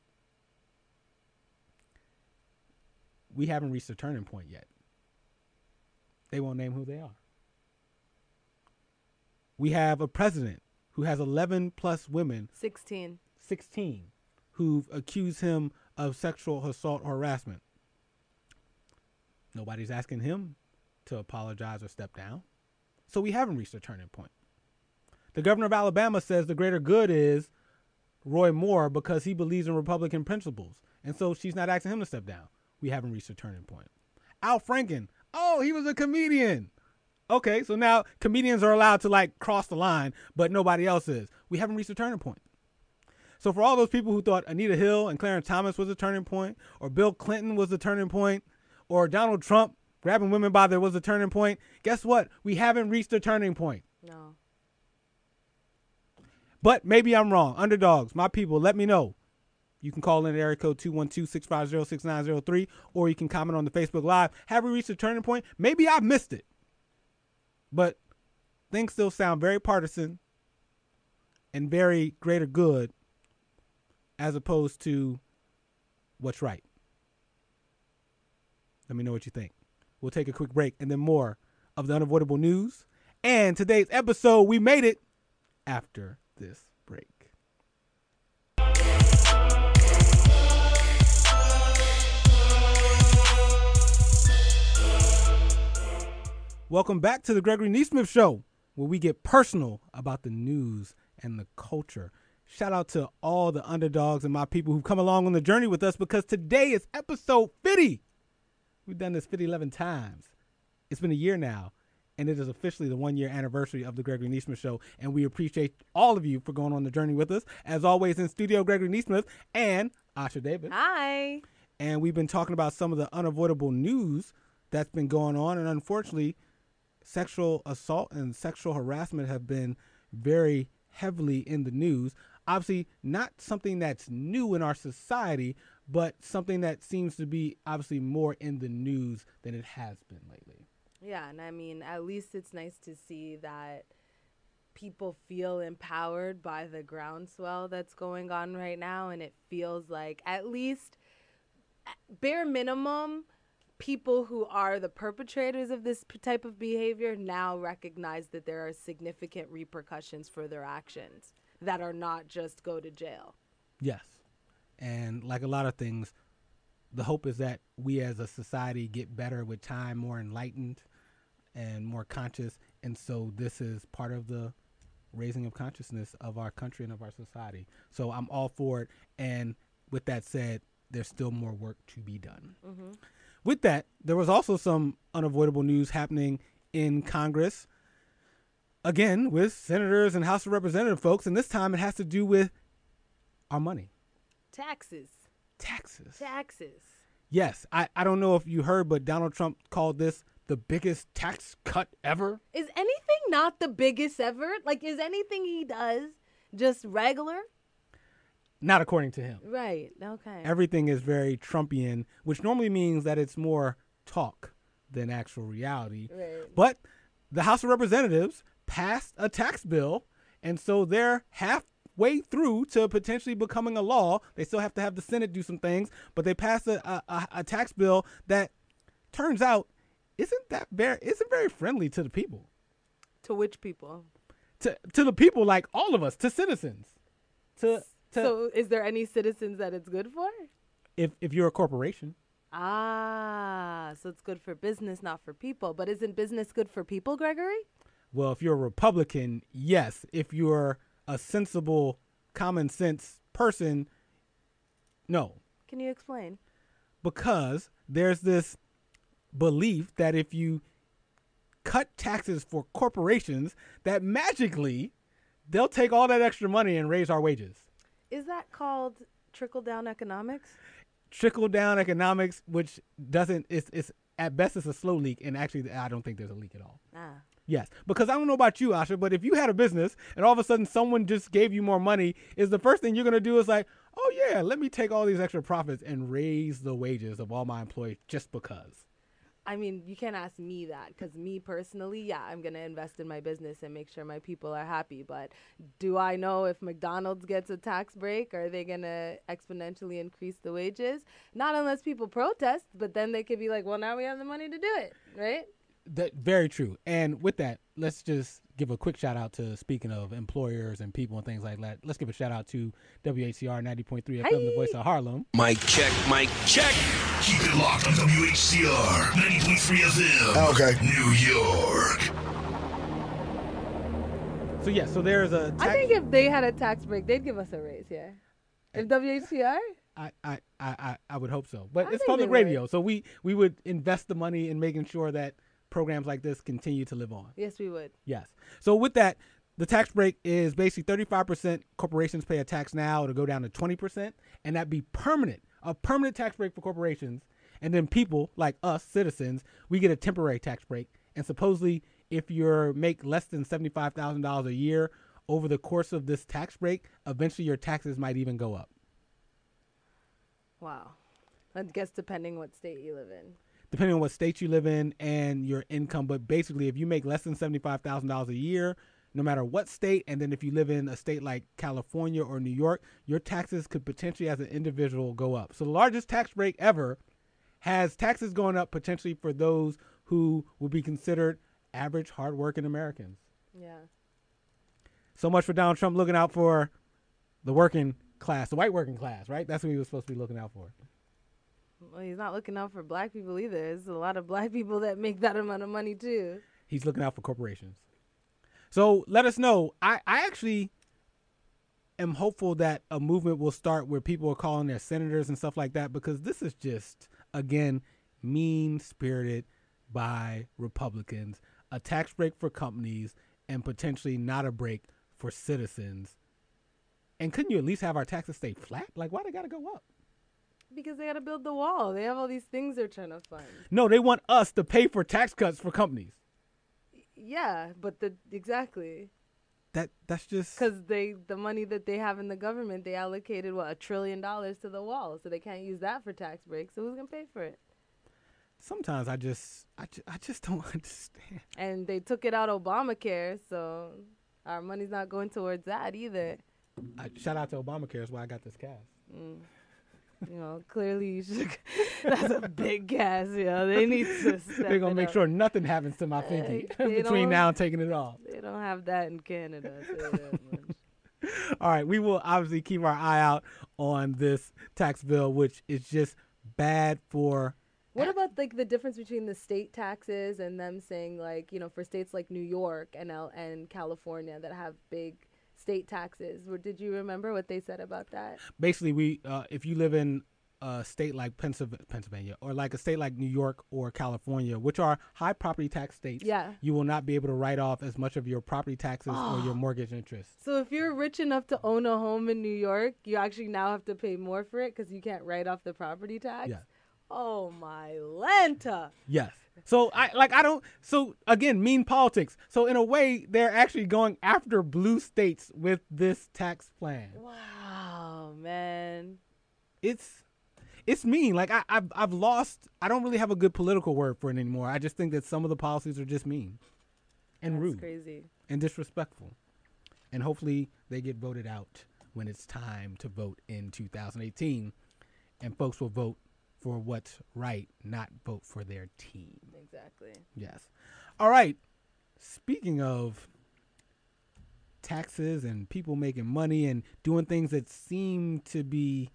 S1: We haven't reached a turning point yet. They won't name who they are. We have a president who has eleven plus women.
S2: sixteen.
S1: sixteen who've accused him of sexual assault or harassment. Nobody's asking him to apologize or step down. So we haven't reached a turning point. The governor of Alabama says the greater good is Roy Moore because he believes in Republican principles. And so she's not asking him to step down. We haven't reached a turning point. Al Franken. Oh, he was a comedian. Okay, so now comedians are allowed to like cross the line, but nobody else is. We haven't reached a turning point. So for all those people who thought Anita Hill and Clarence Thomas was a turning point, or Bill Clinton was a turning point, or Donald Trump grabbing women by there was a turning point, guess what? We haven't reached a turning point.
S2: No.
S1: But maybe I'm wrong. Underdogs, my people, let me know. You can call in at area code two one two, six five zero, six nine zero three, or you can comment on the Facebook Live. Have we reached a turning point? Maybe I missed it. But things still sound very partisan and very greater good as opposed to what's right. Let me know what you think. We'll take a quick break and then more of the unavoidable news. And today's episode, we made it after this break. Welcome back to the Gregory Neesmith Show, where we get personal about the news and the culture. Shout out to all the underdogs and my people who've come along on the journey with us, because today is episode fifty. We've done this fifty, eleven times. It's been a year now, and it is officially the one-year anniversary of the Gregory Neesmith Show, and we appreciate all of you for going on the journey with us. As always, in studio, Gregory Neesmith and Asha Davis.
S2: Hi.
S1: And we've been talking about some of the unavoidable news that's been going on, and unfortunately, sexual assault and sexual harassment have been very heavily in the news. Obviously, not something that's new in our society, but something that seems to be obviously more in the news than it has been lately.
S2: Yeah, and I mean, at least it's nice to see that people feel empowered by the groundswell that's going on right now, and it feels like at least bare minimum, people who are the perpetrators of this p- type of behavior now recognize that there are significant repercussions for their actions that are not just go to jail.
S1: Yes. And like a lot of things, the hope is that we as a society get better with time, more enlightened and more conscious. And so this is part of the raising of consciousness of our country and of our society. So I'm all for it. And with that said, there's still more work to be done.
S2: Mm-hmm.
S1: With that, there was also some unavoidable news happening in Congress, again, with senators and House of Representative folks. And this time it has to do with our money.
S2: Taxes.
S1: Taxes.
S2: Taxes.
S1: Yes. I, I don't know if you heard, but Donald Trump called this the biggest tax cut ever.
S2: Is anything not the biggest ever? Like, is anything he does just regular?
S1: Not according to him.
S2: Right. Okay.
S1: Everything is very Trumpian, which normally means that it's more talk than actual reality.
S2: Right.
S1: But the House of Representatives passed a tax bill, and so they're halfway through to potentially becoming a law. They still have to have the Senate do some things, but they passed a, a, a tax bill that turns out isn't that very isn't very friendly to the people.
S2: To which people?
S1: To to the people, like all of us, to citizens. To to
S2: So is there any citizens that it's good for?
S1: if if you're a corporation.
S2: Ah, so it's good for business, not for people. But isn't business good for people, Gregory?
S1: Well, if you're a Republican, yes. If you're a sensible, common sense person, no.
S2: Can you explain?
S1: Because there's this belief that if you cut taxes for corporations, that magically they'll take all that extra money and raise our wages.
S2: Is that called trickle-down economics?
S1: Trickle down economics, which doesn't, it's, it's at best it's a slow leak, and actually I don't think there's a leak at all.
S2: Ah.
S1: Yes, because I don't know about you, Asha, but if you had a business and all of a sudden someone just gave you more money, is the first thing you're going to do is like, oh yeah, let me take all these extra profits and raise the wages of all my employees just because.
S2: I mean, you can't ask me that because me personally, yeah, I'm going to invest in my business and make sure my people are happy. But do I know if McDonald's gets a tax break, are they going to exponentially increase the wages? Not unless people protest, but then they could be like, well, now we have the money to do it, right?
S1: That very true. And with that, let's just give a quick shout out to, speaking of employers and people and things like that, let's give a shout out to W H C R ninety point three F M, the voice of Harlem.
S5: Mic check, mic check.
S6: Keep it locked on W H C R ninety point three F M. Okay. New York.
S1: So yeah, so there's a tax-
S2: I think if they had a tax break, they'd give us a raise, yeah. If W H C R?
S1: I, I, I, I- I would hope so. But
S2: I
S1: it's
S2: think
S1: public
S2: they would.
S1: radio, so we, we would invest the money in making sure that programs like this continue to live on.
S2: Yes, we would.
S1: Yes. So with that, the tax break is basically thirty-five percent corporations pay a tax now to go down to twenty percent, and that'd be permanent, a permanent tax break for corporations. And then people like us, citizens, we get a temporary tax break. And supposedly, if you make less than seventy-five thousand dollars a year over the course of this tax break, eventually your taxes might even go up.
S2: Wow. I guess depending what state you live in.
S1: Depending on what state you live in and your income. But basically, if you make less than seventy-five thousand dollars a year, no matter what state, and then if you live in a state like California or New York, your taxes could potentially as an individual go up. So the largest tax break ever has taxes going up potentially for those who would be considered average, hardworking Americans.
S2: Yeah.
S1: So much for Donald Trump looking out for the working class, the white working class, right? That's what he was supposed to be looking out for.
S2: Well, he's not looking out for black people either. There's a lot of black people that make that amount of money too.
S1: He's looking out for corporations. So let us know. I, I actually am hopeful that a movement will start where people are calling their senators and stuff like that, because this is just, again, mean-spirited by Republicans. A tax break for companies and potentially not a break for citizens. And couldn't you at least have our taxes stay flat? Like, why they got to go up?
S2: Because they got to build the wall. They have all these things they're trying to fund.
S1: No, they want us to pay for tax cuts for companies.
S2: Yeah, but the exactly
S1: That that's just
S2: because they the money that they have in the government, they allocated what a trillion dollars to the wall, so they can't use that for tax breaks. So who's gonna pay for it?
S1: sometimes I just I, ju- I just don't understand.
S2: And they took it out Obamacare, so our money's not going towards that either.
S1: I, shout out to Obamacare. That's why I got this cast.
S2: Mm. You know, clearly you should. That's a big gas. You know, they need to.
S1: They're gonna make
S2: up.
S1: sure nothing happens to my pinky
S2: Uh,
S1: between now and taking it off.
S2: They don't have that in Canada. I'll tell you that much.
S1: All right, we will obviously keep our eye out on this tax bill, which is just bad for.
S2: What about like the difference between the state taxes and them saying like, you know, for states like New York and L- and California that have big state taxes? Or did you remember what they said about that?
S1: Basically, we uh, if you live in a state like Pennsylvania or like a state like New York or California, which are high property tax states,
S2: yeah.
S1: you will not be able to write off as much of your property taxes oh. or your mortgage interest.
S2: So if you're rich enough to own a home in New York, you actually now have to pay more for it because you can't write off the property tax?
S1: Yeah.
S2: Oh my Lanta.
S1: Yes. So I like I don't so again mean politics. So in a way they're actually going after blue states with this tax plan.
S2: Wow, man.
S1: It's it's mean. Like I I've I've lost I don't really have a good political word for it anymore. I just think that some of the policies are just mean and
S2: That's
S1: rude.
S2: Crazy.
S1: And disrespectful. And hopefully they get voted out when it's time to vote in two thousand eighteen and folks will vote for what's right, not vote for their team.
S2: Exactly.
S1: Yes. All right. Speaking of taxes and people making money and doing things that seem to be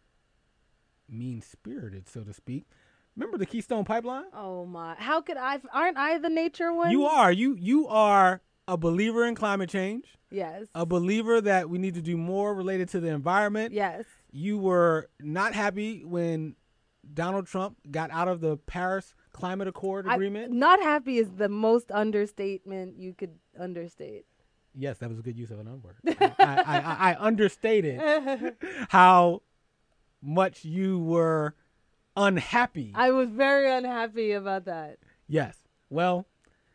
S1: mean-spirited, so to speak. Remember the Keystone Pipeline?
S2: Oh my! How could I? Aren't I the nature one?
S1: You are. You you are a believer in climate change.
S2: Yes.
S1: A believer that we need to do more related to the environment.
S2: Yes.
S1: You were not happy when Donald Trump got out of the Paris Climate Accord agreement.
S2: I, not happy is the most understatement you could understate.
S1: Yes, that was a good use of an word. I, I, I, I understated how much you were unhappy.
S2: I was very unhappy about that.
S1: Yes. Well,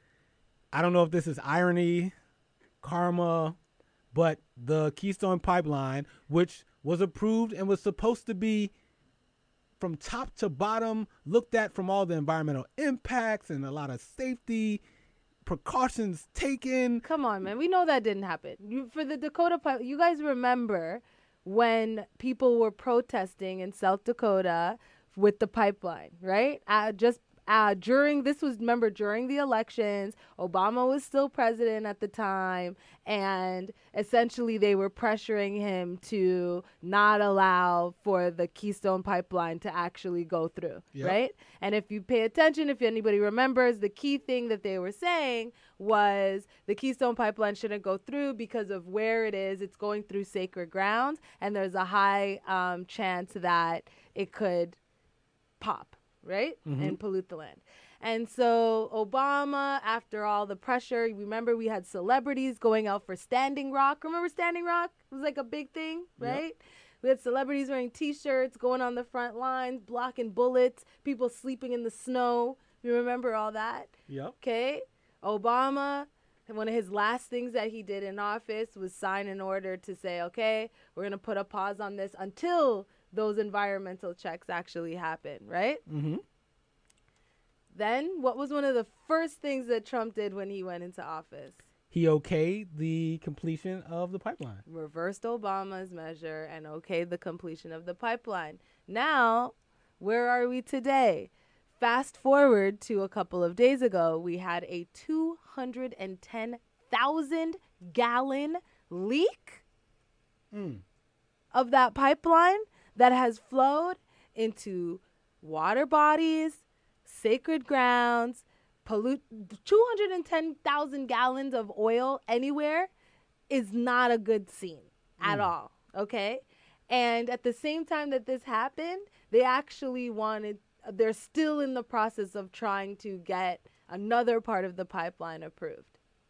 S1: I don't know if this is irony, karma, but the Keystone Pipeline, which was approved and was supposed to be from top to bottom, looked at from all the environmental impacts and a lot of safety precautions taken.
S2: Come on, man. We know that didn't happen. You, for the Dakota Pipeline, you guys remember when people were protesting in South Dakota with the pipeline, right? Uh, just uh, during, this was, remember, during the elections, Obama was still president at the time, and essentially they were pressuring him to not allow for the Keystone Pipeline to actually go through, yep. right? And if you pay attention, if anybody remembers, the key thing that they were saying was the Keystone Pipeline shouldn't go through because of where it is. It's going through sacred grounds, and there's a high um, chance that it could pop, right? Mm-hmm. And pollute the land. And so Obama, after all the pressure, remember we had celebrities going out for Standing Rock. Remember Standing Rock? It was like a big thing, right? Yep. We had celebrities wearing T-shirts, going on the front lines, blocking bullets, people sleeping in the snow. You remember all that?
S1: Yep.
S2: Okay. Obama, one of his last things that he did in office was sign an order to say, okay, we're going to put a pause on this until those environmental checks actually happen, right?
S1: Mm-hmm.
S2: Then what was one of the first things that Trump did when he went into office?
S1: He okayed the completion of the pipeline.
S2: Reversed Obama's measure and okayed the completion of the pipeline. Now, where are we today? Fast forward to a couple of days ago, we had a two hundred ten thousand gallon leak
S1: mm.
S2: of that pipeline that has flowed into water bodies, sacred grounds, pollute. two hundred ten thousand gallons of oil anywhere is not a good scene mm. at all, okay? And at the same time that this happened, they actually wanted, they're still in the process of trying to get another part of the pipeline approved.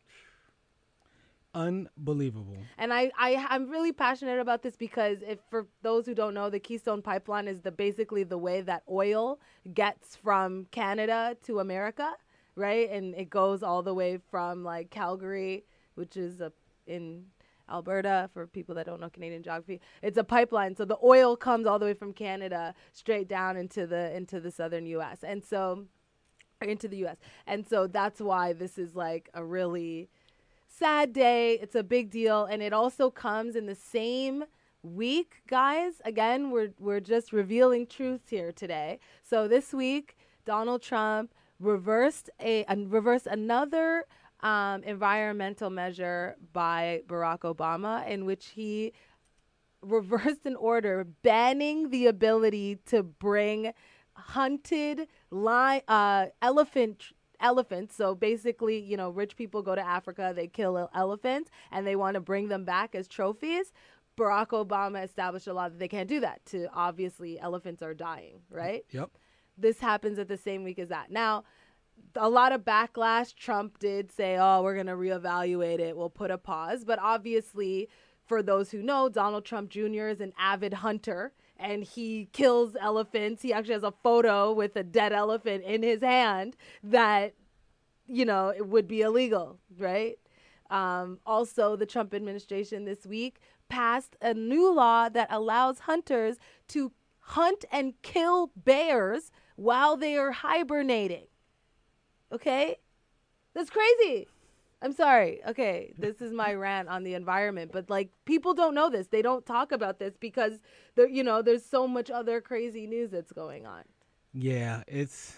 S1: Unbelievable.
S2: And I, I, I'm really passionate about this because if for those who don't know, the Keystone Pipeline is the basically the way that oil gets from Canada to America, right? And it goes all the way from like Calgary, which is a, in Alberta, for people that don't know Canadian geography. It's a pipeline, so the oil comes all the way from Canada straight down into the into the southern U S and so or into the U S And so that's why this is like a really sad day. It's a big deal, and it also comes in the same week, guys, again, we're we're just revealing truths here today. So this week, Donald Trump reversed a, a reversed another um, environmental measure by Barack Obama, in which he reversed an order banning the ability to bring hunted li- uh, elephant elephants. So basically, you know, rich people go to Africa, they kill elephants, and they want to bring them back as trophies. Barack Obama established a law that they can't do that. To obviously, elephants are dying, right?
S1: Yep.
S2: This happens at the same week as that. Now, a lot of backlash. Trump did say, oh, we're going to reevaluate it. We'll put a pause. But obviously, for those who know, Donald Trump Junior is an avid hunter, and he kills elephants. He actually has a photo with a dead elephant in his hand that, you know, it would be illegal, right? Um, also, the Trump administration this week passed a new law that allows hunters to hunt and kill bears while they are hibernating. Okay? That's crazy. I'm sorry. Okay, this is my rant on the environment, but like people don't know this. They don't talk about this because there, you know, there's so much other crazy news that's going on.
S1: Yeah, it's.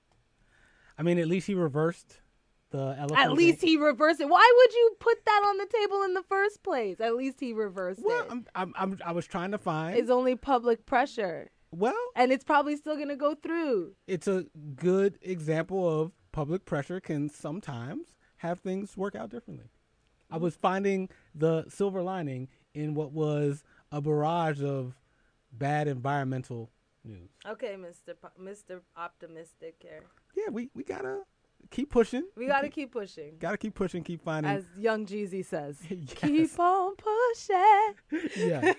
S1: I mean, at least he reversed the elephant.
S2: At least
S1: thing.
S2: he reversed it. Why would you put that on the table in the first place? At least he reversed
S1: well,
S2: it.
S1: I'm, I'm, I'm, I was trying to find.
S2: It's only public pressure.
S1: Well,
S2: and it's probably still going to go through.
S1: It's a good example of public pressure can sometimes have things work out differently. I was finding the silver lining in what was a barrage of bad environmental news.
S2: Okay, Mister Po- Mister Optimistic here.
S1: Yeah, we, we gotta keep pushing.
S2: We gotta keep, keep pushing.
S1: Gotta keep pushing, keep finding.
S2: As Young Jeezy says,
S1: yes.
S2: Keep on pushing.
S1: Yeah.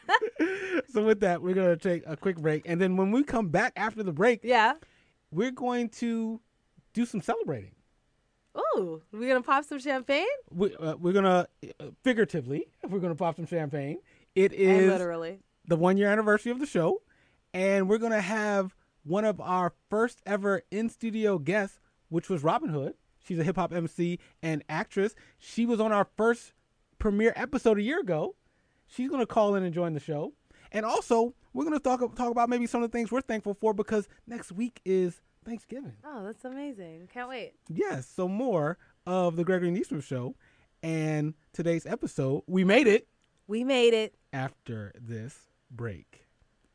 S1: So with that, we're gonna take a quick break, and then when we come back after the break,
S2: yeah,
S1: we're going to do some celebrating.
S2: Ooh, we're gonna pop some champagne.
S1: We, uh, we're gonna uh, figuratively, we're gonna pop some champagne. It is
S2: and literally
S1: the one year anniversary of the show, and we're gonna have one of our first ever in studio guests, which was Robin Hood. She's a hip hop M C and actress. She was on our first premiere episode a year ago. She's gonna call in and join the show, and also we're gonna talk talk about maybe some of the things we're thankful for because next week is Thanksgiving.
S2: Oh, that's amazing. Can't wait.
S1: Yes, so more of the Gregory Neesmith Show and today's episode. We made it.
S2: We made it.
S1: After this break.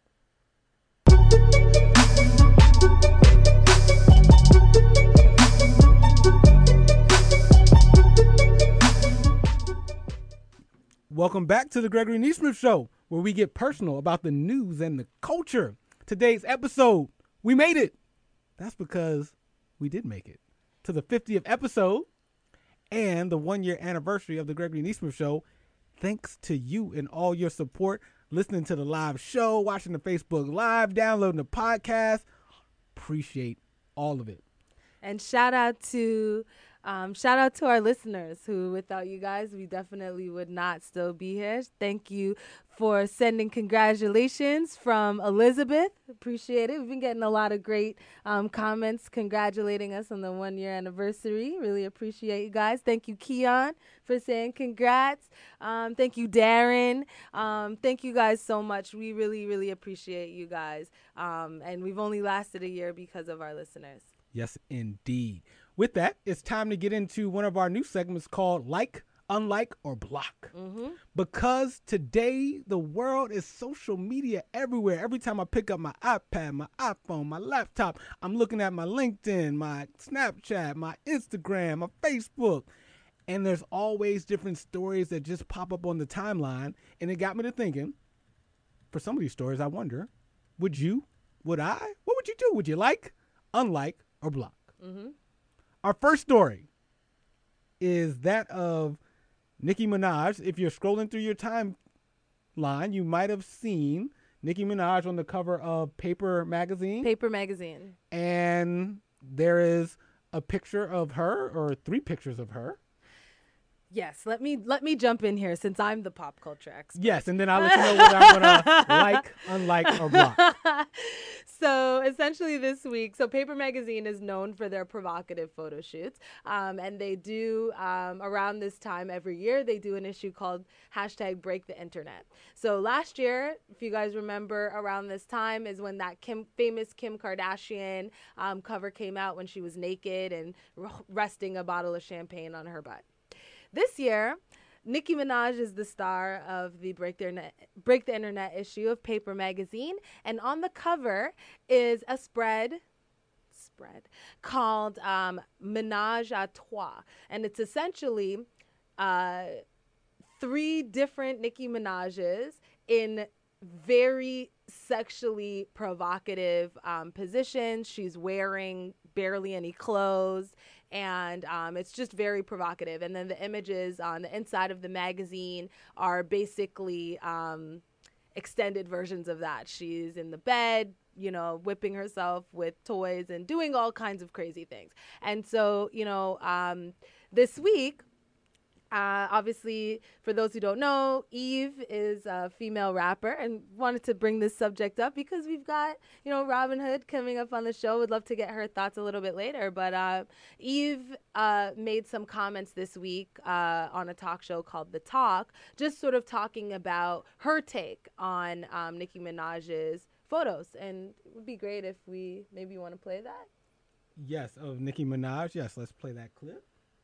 S1: Welcome back to the Gregory Neesmith Show, where we get personal about the news and the culture. Today's episode, we made it. That's because we did make it to the fiftieth episode and the one-year anniversary of the Gregory Neesmith Show. Thanks to you and all your support, listening to the live show, watching the Facebook Live, downloading the podcast. Appreciate all of it.
S2: And shout out to um, shout out to our listeners who, without you guys, we definitely would not still be here. Thank you for sending congratulations from Elizabeth. Appreciate it. We've been getting a lot of great um, comments congratulating us on the one year anniversary. Really appreciate you guys. Thank you, Keon, for saying congrats. Um, thank you, Darren. Um, thank you guys so much. We really, really appreciate you guys. Um, and we've only lasted a year because of our listeners.
S1: Yes, indeed. With that, it's time to get into one of our new segments called Like, Unlike, or Block.
S2: Mm-hmm.
S1: Because today, the world is social media everywhere. Every time I pick up my iPad, my iPhone, my laptop, I'm looking at my LinkedIn, my Snapchat, my Instagram, my Facebook. And there's always different stories that just pop up on the timeline. And it got me to thinking, for some of these stories, I wonder, would you, would I, what would you do? Would you like, unlike, or block?
S2: Mm-hmm.
S1: Our first story is that of Nicki Minaj. If you're scrolling through your timeline, you might have seen Nicki Minaj on the cover of Paper Magazine.
S2: Paper Magazine.
S1: And there is a picture of her, or three pictures of her.
S2: Yes, let me let me jump in here since I'm the pop culture expert.
S1: Yes, and then I'll let you know whether I'm gonna like, unlike, or block.
S2: So essentially this week, so Paper Magazine is known for their provocative photo shoots, um, and they do um, around this time every year they do an issue called hashtag Break the Internet. So last year, if you guys remember, around this time is when that Kim, famous Kim Kardashian um, cover came out when she was naked and r- resting a bottle of champagne on her butt. This year, Nicki Minaj is the star of the Break the, Internet, Break the Internet issue of Paper Magazine, and on the cover is a spread spread called um, Ménage à Trois, and it's essentially uh, three different Nicki Minaj's in very sexually provocative um, positions. She's wearing barely any clothes. And um, it's just very provocative. And then the images on the inside of the magazine are basically um, extended versions of that. She's in the bed, you know, whipping herself with toys and doing all kinds of crazy things. And so, you know, um, this week, Uh, obviously, for those who don't know, Eve is a female rapper, and wanted to bring this subject up because we've got, you know, Robin Hood coming up on the show. Would love to get her thoughts a little bit later. But uh, Eve uh, made some comments this week uh, on a talk show called The Talk, just sort of talking about her take on um, Nicki Minaj's photos. And it would be great if we maybe want to play that.
S1: Yes, of Nicki Minaj. Yes, let's play that clip.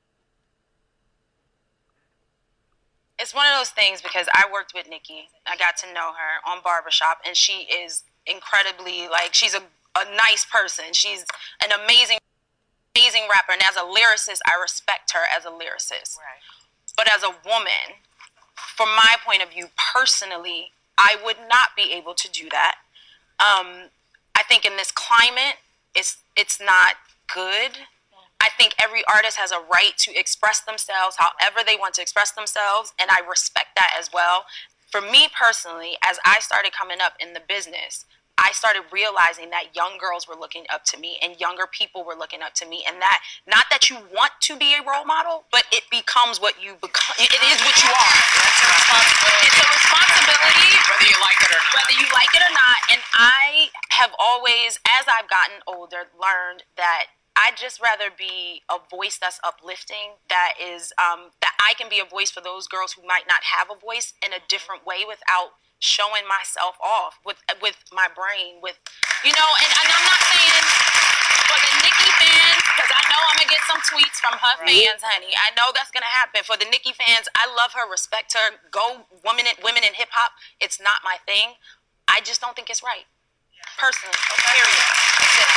S7: It's one of those things because I worked with Nicki. I got to know her on Barbershop, and she is incredibly, like, she's a, a nice person. She's an amazing, amazing rapper. And as a lyricist, I respect her as a lyricist. Right. But as a woman, from my point of view, personally, I would not be able to do that. Um, I think in this climate, it's it's not good. I think every artist has a right to express themselves however they want to express themselves, and I respect that as well. For me personally, as I started coming up in the business, I started realizing that young girls were looking up to me and younger people were looking up to me, and that, not that you want to be a role model, but it becomes what you become. It is what you are. That's a responsibility. It's a responsibility. Whether you like it or not. Whether you like it or not. And I have always, as I've gotten older, learned that I'd just rather be a voice that's uplifting, that is, um, that I can be a voice for those girls who might not have a voice in a different way without showing myself off with with my brain, with, you know, and, and I'm not saying for the Nicki fans, because I know I'm going to get some tweets from her right. fans, honey. I know that's going to happen. For the Nicki fans, I love her, respect her, go women in, women in hip-hop. It's not my thing. I just don't think it's right, personally, period. That's it.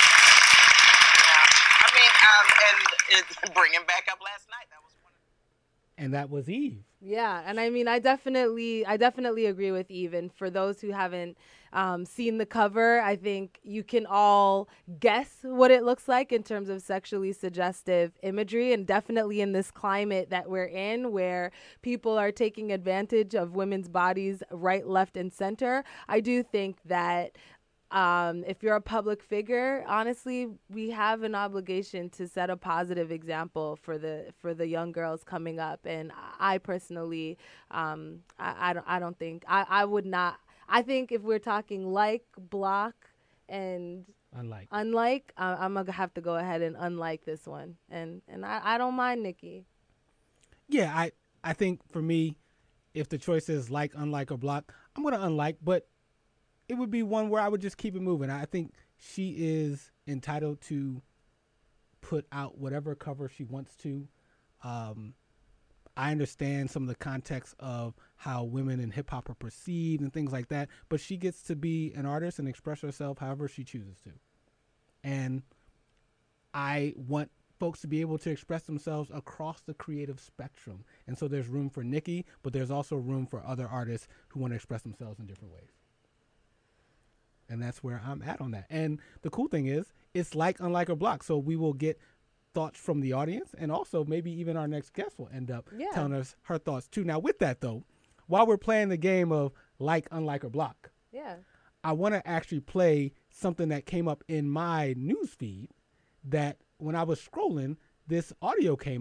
S8: I mean, um, and it, bringing back up last night, that was one of
S1: And that was Eve.
S2: Yeah, and I mean, I definitely, I definitely agree with Eve. And for those who haven't um, seen the cover, I think you can all guess what it looks like in terms of sexually suggestive imagery. And definitely in this climate that we're in, where people are taking advantage of women's bodies right, left, and center, I do think that Um, if you're a public figure, honestly, we have an obligation to set a positive example for the for the young girls coming up. And I personally, um, I, I don't I don't think I, I would not. I think if we're talking like, block, and
S1: unlike,
S2: unlike, uh, I'm gonna have to go ahead and unlike this one. And and I, I don't mind Nicki.
S1: Yeah, I I think for me, if the choice is like, unlike, or block, I'm gonna unlike, but it would be one where I would just keep it moving. I think she is entitled to put out whatever cover she wants to. Um, I understand some of the context of how women in hip hop are perceived and things like that, but she gets to be an artist and express herself however she chooses to. And I want folks to be able to express themselves across the creative spectrum. And so there's room for Nicki, but there's also room for other artists who want to express themselves in different ways. And that's where I'm at on that. And the cool thing is, it's like, unlike, or block. So we will get thoughts from the audience, and also maybe even our next guest will end up yeah. telling us her thoughts too. Now, with that though, while we're playing the game of like, unlike, or block,
S2: yeah,
S1: I want to actually play something that came up in my news feed. That when I was scrolling, this audio came up,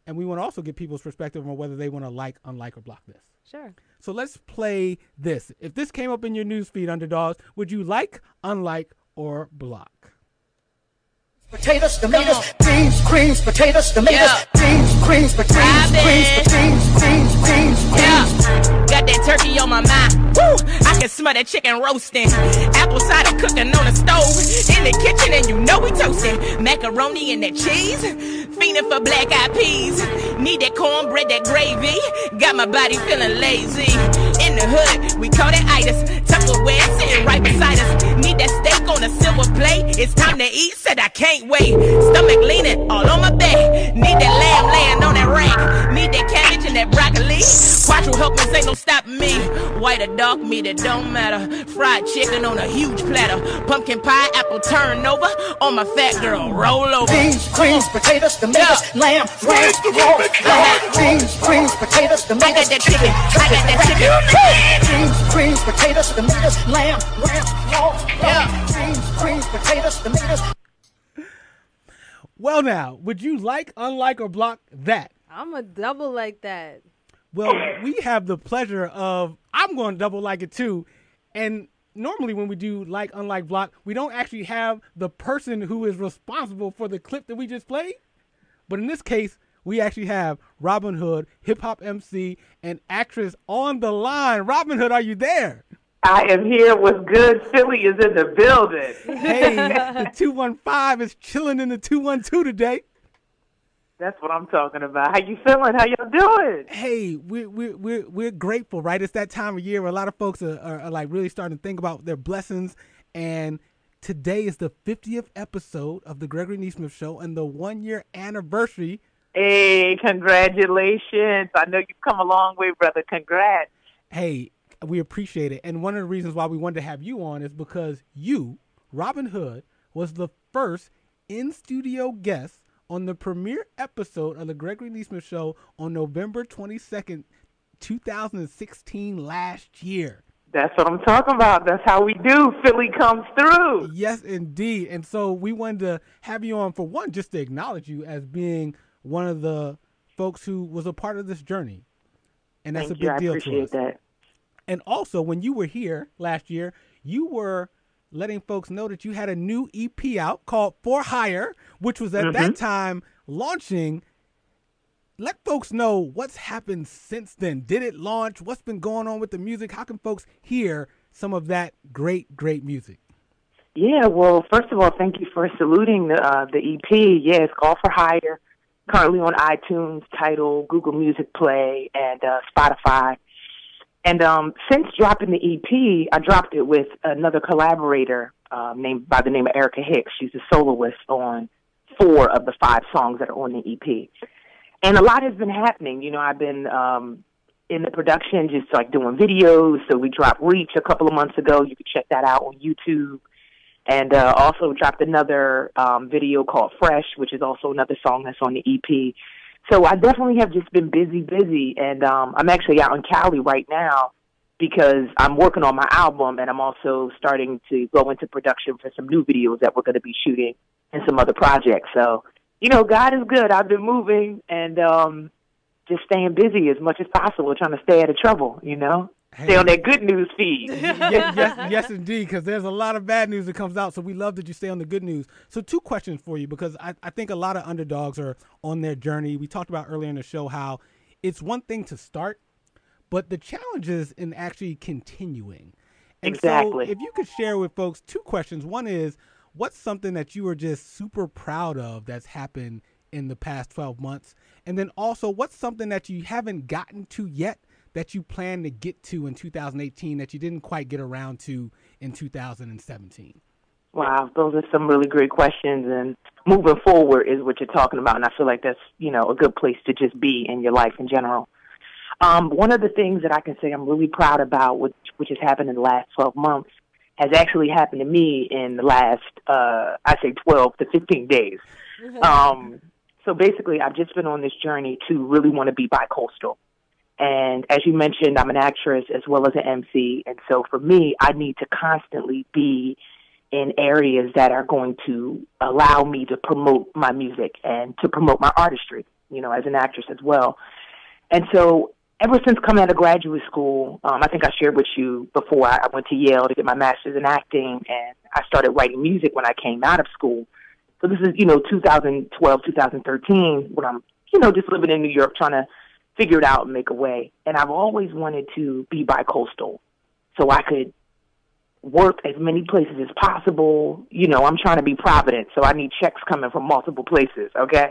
S1: and we want to also get people's perspective on whether they want to like, unlike, or block this.
S2: Sure.
S1: So let's play this. If this came up in your newsfeed, underdogs, would you like, unlike, or block?
S9: Potatoes, tomatoes, beans, creams, potatoes, tomatoes, yeah. beans, creams, potatoes, creams, potatoes, beans, beans,
S10: yeah. Got that turkey on my mind. Woo! I can smell that chicken roasting. Apple cider cooking on the stove. In the kitchen and you know we toasting. Macaroni and that cheese. Fiending for black eyed peas. Need that cornbread, that gravy. Got my body feeling lazy. In the hood, we call that itis. Tupperware sitting right beside us. Need that steak on a silver plate. It's time to eat, said I can't wait. Stomach leaning all on my back. Need that lamb laying on that rack. Need that cabbage and that broccoli. Quattro helpers ain't no stopping me. White or dark meat, it don't matter. Fried chicken on a huge platter. Pumpkin pie, apple turnover. On my fat girl, roll over.
S9: Beans, creams, potatoes, tomatoes, yeah. lamb, lamb, roll, roll. Beans, creams, potatoes, tomatoes.
S10: I got that chicken. I got that chicken.
S9: Beans, creams, potatoes, tomatoes, lamb, lamb, roll, roll. Yeah. Beans, creams, potatoes, tomatoes.
S1: Well, now, would you like, unlike, or block that?
S2: I'm a double like that.
S1: Well, we have the pleasure of, I'm going to double like it too. And normally when we do like, unlike, block, we don't actually have the person who is responsible for the clip that we just played. But in this case, we actually have Robin Hood, hip-hop M C, and actress on the line. Robin Hood, are you there?
S11: I am here. What's good? Philly is in the building.
S1: Hey, the two one five is chilling in the two one two today.
S11: That's what I'm talking about. How you feeling? How y'all doing?
S1: Hey, we're we're we're we're grateful, right? It's that time of year where a lot of folks are, are, are like really starting to think about their blessings. And today is the fiftieth episode of the Gregory Neesmith Show and the one year anniversary.
S11: Hey, congratulations! I know you've come a long way, brother. Congrats.
S1: Hey, we appreciate it. And one of the reasons why we wanted to have you on is because you, Robin Hood, was the first in-studio guest on the premiere episode of the Gregory Neesmith Show on November twenty-second, two thousand sixteen, last year.
S11: That's what I'm talking about. That's how we do. Philly comes through.
S1: Yes, indeed. And so we wanted to have you on, for one, just to acknowledge you as being one of the folks who was a part of this journey. And that's
S11: Thank
S1: a big
S11: you.
S1: deal
S11: I appreciate
S1: to us.
S11: That.
S1: And also, when you were here last year, you were letting folks know that you had a new E P out called For Hire, which was at mm-hmm. that time launching. Let folks know what's happened since then. Did it launch? What's been going on with the music? How can folks hear some of that great, great music?
S11: Yeah, well, first of all, thank you for saluting the, uh, the E P. Yeah, it's called For Hire. Currently on iTunes, Tidal, Google Music Play, and uh, Spotify. And um, since dropping the E P, I dropped it with another collaborator uh, named by the name of Erica Hicks. She's a soloist on four of the five songs that are on the E P. And a lot has been happening. You know, I've been um, in the production, just like doing videos. So we dropped Reach a couple of months ago. You can check that out on YouTube. And uh, also dropped another um, video called Fresh, which is also another song that's on the E P. So I definitely have just been busy, busy, and um, I'm actually out in Cali right now because I'm working on my album, and I'm also starting to go into production for some new videos that we're going to be shooting and some other projects. So, you know, God is good. I've been moving and um, just staying busy as much as possible, trying to stay out of trouble, you know? Hey. Stay on that good news feed.
S1: yes, yes, yes, indeed, because there's a lot of bad news that comes out, so we love that you stay on the good news. So two questions for you, because I, I think a lot of underdogs are on their journey. We talked about earlier in the show how it's one thing to start, but the challenge is in actually continuing. And
S11: exactly.
S1: So if you could share with folks two questions. One is, what's something that you are just super proud of that's happened in the past twelve months? And then also, what's something that you haven't gotten to yet that you plan to get to in two thousand eighteen that you didn't quite get around to in two thousand seventeen?
S11: Wow, those are some really great questions, and moving forward is what you're talking about, and I feel like that's, you know, a good place to just be in your life in general. Um, one of the things that I can say I'm really proud about, which, which has happened in the last twelve months, has actually happened to me in the last, uh, I say twelve to fifteen days. um, so basically, I've just been on this journey to really want to be bi-coastal. And as you mentioned, I'm an actress as well as an M C. And so for me, I need to constantly be in areas that are going to allow me to promote my music and to promote my artistry. you know, as an actress as well. And so ever since coming out of graduate school, um, I think I shared with you before, I, I went to Yale to get my master's in acting, and I started writing music when I came out of school. So this is, you know, two thousand twelve, two thousand thirteen, when I'm, you know, just living in New York trying to figure it out and make a way. And I've always wanted to be bi-coastal so I could work as many places as possible. You know, I'm trying to be Providence, so I need checks coming from multiple places, okay?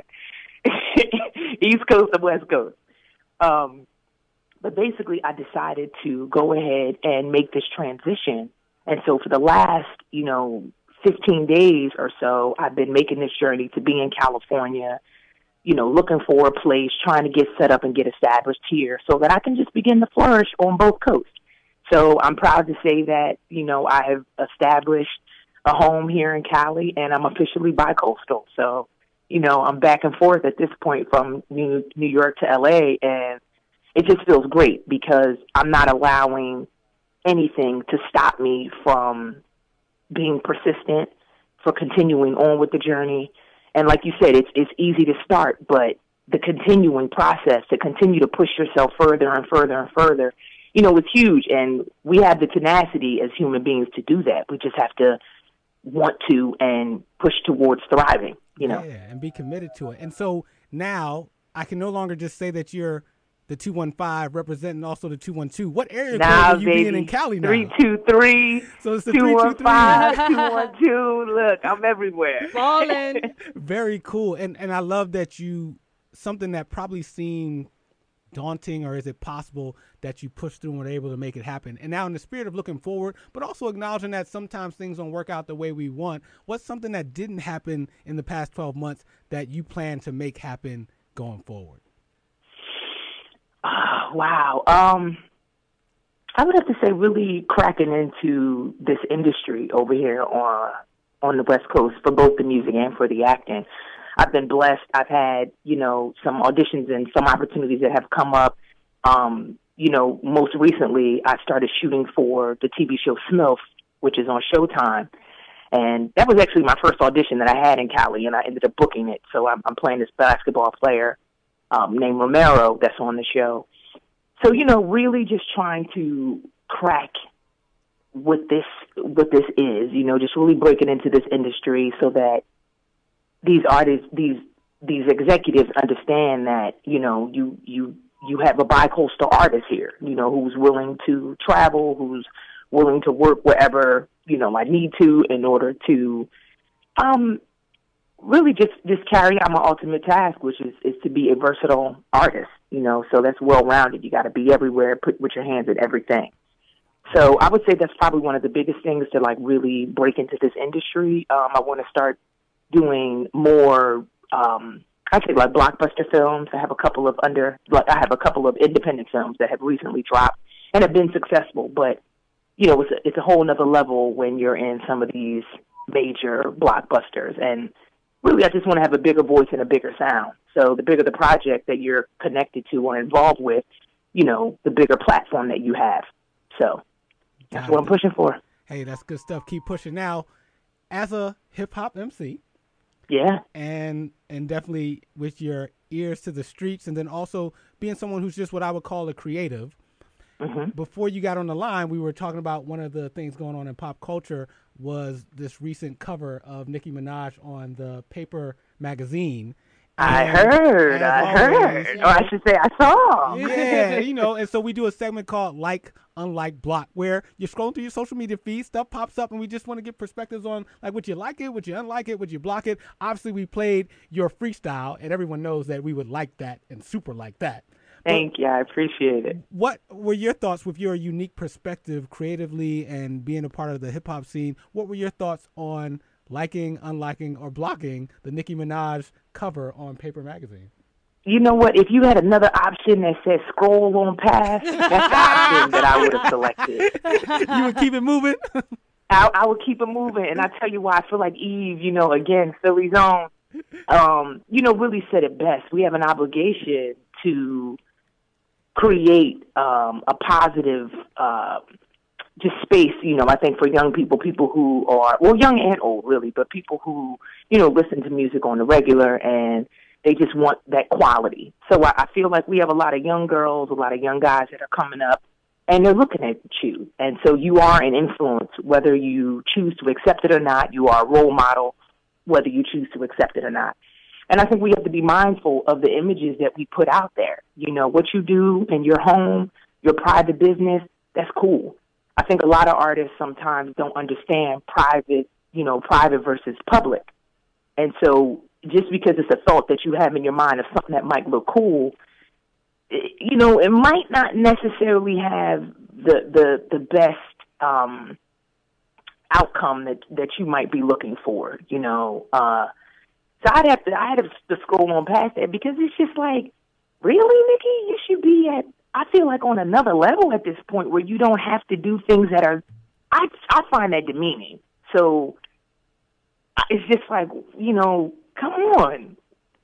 S11: East Coast and West Coast. Um, but basically, I decided to go ahead and make this transition. And so for the last, you know, fifteen days or so, I've been making this journey to be in California, you know, looking for a place, trying to get set up and get established here so that I can just begin to flourish on both coasts. So I'm proud to say that, you know, I have established a home here in Cali, and I'm officially bi-coastal. So, you know, I'm back and forth at this point from New, New York to L A, and it just feels great because I'm not allowing anything to stop me from being persistent, for continuing on with the journey. And like you said, it's it's easy to start, but the continuing process, to continue to push yourself further and further and further, you know, it's huge. And we have the tenacity as human beings to do that. We just have to want to and push towards thriving, you know.
S1: Yeah, and be committed to it. And so now I can no longer just say that you're the two one five representing also the two one two. What area
S11: now,
S1: code are you
S11: baby,
S1: being in Cali now?
S11: three two three,
S1: so it's the
S11: two one five, two one two. Look, I'm everywhere.
S2: Falling.
S1: Very cool. And and I love that you, something that probably seemed daunting, or is it possible, that you pushed through and were able to make it happen. And now in the spirit of looking forward, but also acknowledging that sometimes things don't work out the way we want, what's something that didn't happen in the past twelve months that you plan to make happen going forward?
S11: Oh, wow. Um, I would have to say really cracking into this industry over here on on the West Coast for both the music and for the acting. I've been blessed. I've had, you know, some auditions and some opportunities that have come up. Um, you know, most recently I started shooting for the T V show Smilf, which is on Showtime. And that was actually my first audition that I had in Cali, and I ended up booking it. So I'm, I'm playing this basketball player Um, named Romero that's on the show. So, you know, really just trying to crack what this what this is, you know, just really breaking into this industry so that these artists, these these executives understand that, you know, you you you have a bi-coastal artist here, you know, who's willing to travel, who's willing to work wherever, you know, I need to in order to um really just, just carry out my ultimate task, which is, is to be a versatile artist, you know, so that's well-rounded. You got to be everywhere, put with your hands at everything. So I would say that's probably one of the biggest things to, like, really break into this industry. Um, I want to start doing more, um, I'd say, like, blockbuster films. I have a couple of under, like, I have a couple of independent films that have recently dropped and have been successful, but, you know, it's a, it's a whole nother level when you're in some of these major blockbusters. And really, I just want to have a bigger voice and a bigger sound. So the bigger the project that you're connected to or involved with, you know, the bigger platform that you have. So that's what I'm pushing for.
S1: Hey, that's good stuff. Keep pushing. Now, as a hip-hop M C,
S11: yeah,
S1: and and definitely with your ears to the streets, and then also being someone who's just what I would call a creative,
S11: mm-hmm.
S1: Before you got on the line, we were talking about one of the things going on in pop culture was this recent cover of Nicki Minaj on the Paper magazine.
S11: I and heard, I always, heard. You know, or I should say I saw.
S1: Yeah, you know, and so we do a segment called Like, Unlike, Block, where you're scrolling through your social media feed, stuff pops up, and we just want to get perspectives on, like, would you like it, would you unlike it, would you block it? Obviously, we played your freestyle, and everyone knows that we would like that and super like that.
S11: Thank but you. I appreciate it.
S1: What were your thoughts with your unique perspective creatively and being a part of the hip-hop scene? What were your thoughts on liking, unliking, or blocking the Nicki Minaj cover on Paper magazine?
S11: You know what? If you had another option that said scroll on past, that's the option that I would have selected.
S1: You would keep it moving?
S11: I, I would keep it moving. And I tell you why. I feel like Eve, you know, again, Philly's own, um, you know, really said it best. We have an obligation to create um, a positive uh, just space, you know, I think for young people, people who are, well, young and old, really, but people who, you know, listen to music on the regular and They just want that quality. So I, I feel like we have a lot of young girls, a lot of young guys that are coming up, and they're looking at you. And so you are an influence, whether you choose to accept it or not. You are a role model, whether you choose to accept it or not. And I think we have to be mindful of the images that we put out there. You know, what you do in your home, your private business, that's cool. I think a lot of artists sometimes don't understand private, you know, private versus public. And so just because it's a thought that you have in your mind of something that might look cool, you know, it might not necessarily have the the, the best um, outcome that, that you might be looking for, you know. Uh, so I'd have to, I had to scroll on past that because it's just like, really, Nikki? You should be at, I feel like on another level at this point where you don't have to do things that are, I, I find that demeaning. So it's just like, you know, come on.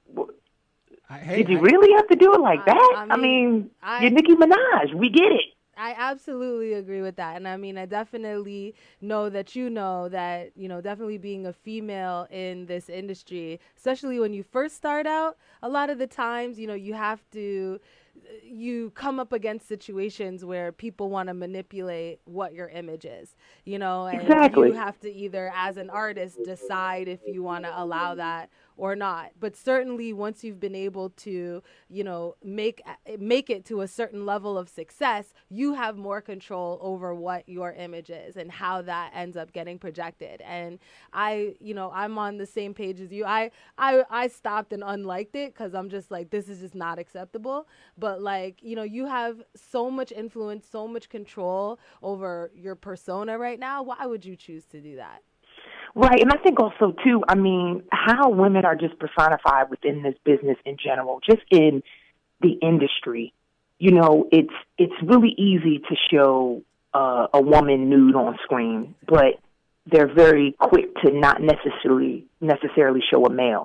S1: I, hey,
S11: Did you
S1: I,
S11: really have to do it like
S2: I,
S11: that?
S2: I mean,
S11: I mean
S2: I,
S11: you're Nicki Minaj. We get it.
S2: I absolutely agree with that. And I mean, I definitely know that you know that, you know, definitely being a female in this industry, especially when you first start out, a lot of the times, you know, you have to, you come up against situations where people want to manipulate what your image is, you know, and
S11: exactly.
S2: you have to either, as an artist, decide if you want to allow that or not. But certainly once you've been able to, you know, make make it to a certain level of success, you have more control over what your image is and how that ends up getting projected. And I, you know, I'm on the same page as you. I I, I stopped and unliked it because I'm just like, this is just not acceptable. But like, you know, you have so much influence, so much control over your persona right now. Why would you choose to do that?
S11: Right, and I think also, too, I mean, how women are just personified within this business in general, just in the industry. You know, it's it's really easy to show uh, a woman nude on screen, but they're very quick to not necessarily necessarily show a male.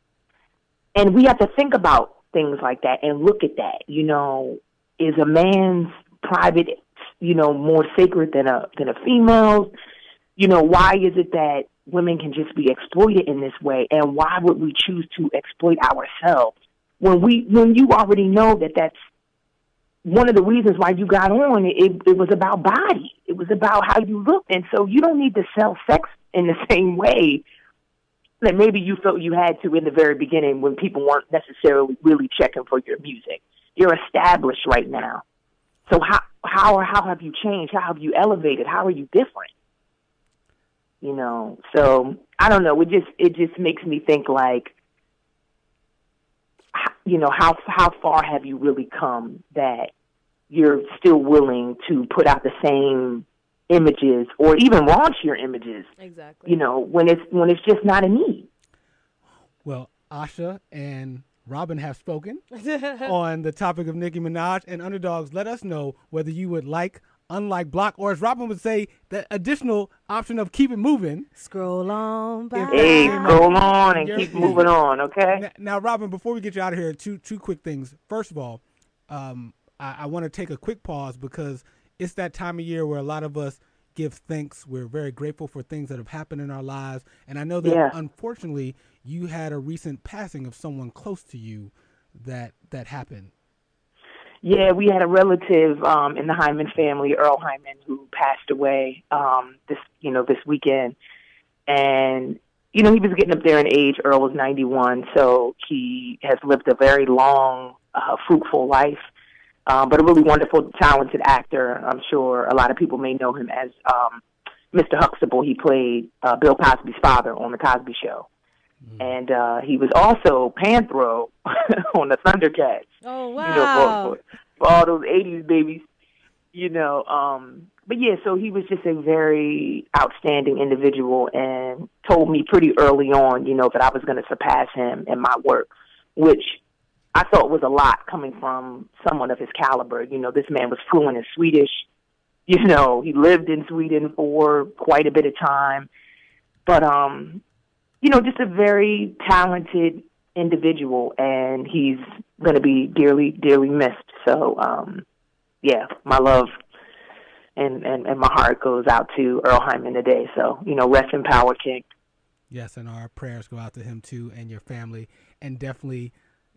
S11: And we have to think about things like that and look at that. You know, is a man's private, you know, more sacred than a than a female's? You know, why is it that women can just be exploited in this way, and why would we choose to exploit ourselves when we when you already know that that's one of the reasons why you got on? It, it was about body. It was about how you looked, and so you don't need to sell sex in the same way that maybe you felt you had to in the very beginning when people weren't necessarily really checking for your music. You're established right now, so how how how have you changed? How have you elevated? How are you different? You know, so I don't know. It just it just makes me think like, you know, how how far have you really come that you're still willing to put out the same images or even launch your images?
S2: Exactly.
S11: You know, when it's when it's just not a need.
S1: Well, Asha and Robin have spoken on the topic of Nicki Minaj, and Underdogs, let us know whether you would like, unlike, block, or as Robin would say, the additional option of keep it moving.
S2: Scroll on by.
S11: Hey, scroll on and keep moving on, okay?
S1: Now, now, Robin, before we get you out of here, two two quick things. First of all, um, I, I want to take a quick pause because it's that time of year where a lot of us give thanks. We're very grateful for things that have happened in our lives. And I know that,
S11: yeah.
S1: unfortunately, you had a recent passing of someone close to you that that happened.
S11: Yeah, we had a relative um, in the Hyman family, Earl Hyman, who passed away um, this, you know, this weekend. And, you know, he was getting up there in age. Earl was ninety-one, so he has lived a very long, uh, fruitful life, um, but a really wonderful, talented actor. I'm sure a lot of people may know him as um, Mister Huxtable. He played uh, Bill Cosby's father on The Cosby Show. And uh, he was also Panthro on the Thundercats.
S2: Oh, wow.
S11: You know, for, for, for all those eighties babies, you know. Um, but, yeah, so he was just a very outstanding individual and told me pretty early on, you know, that I was going to surpass him in my work, which I thought was a lot coming from someone of his caliber. You know, this man was fluent in Swedish. You know, he lived in Sweden for quite a bit of time. But, um... you know, just a very talented individual, and he's going to be dearly, dearly missed. So, um, yeah, my love and, and, and my heart goes out to Earl Hyman today. So, you know, rest in power, King.
S1: Yes, and our prayers go out to him, too, and your family. And definitely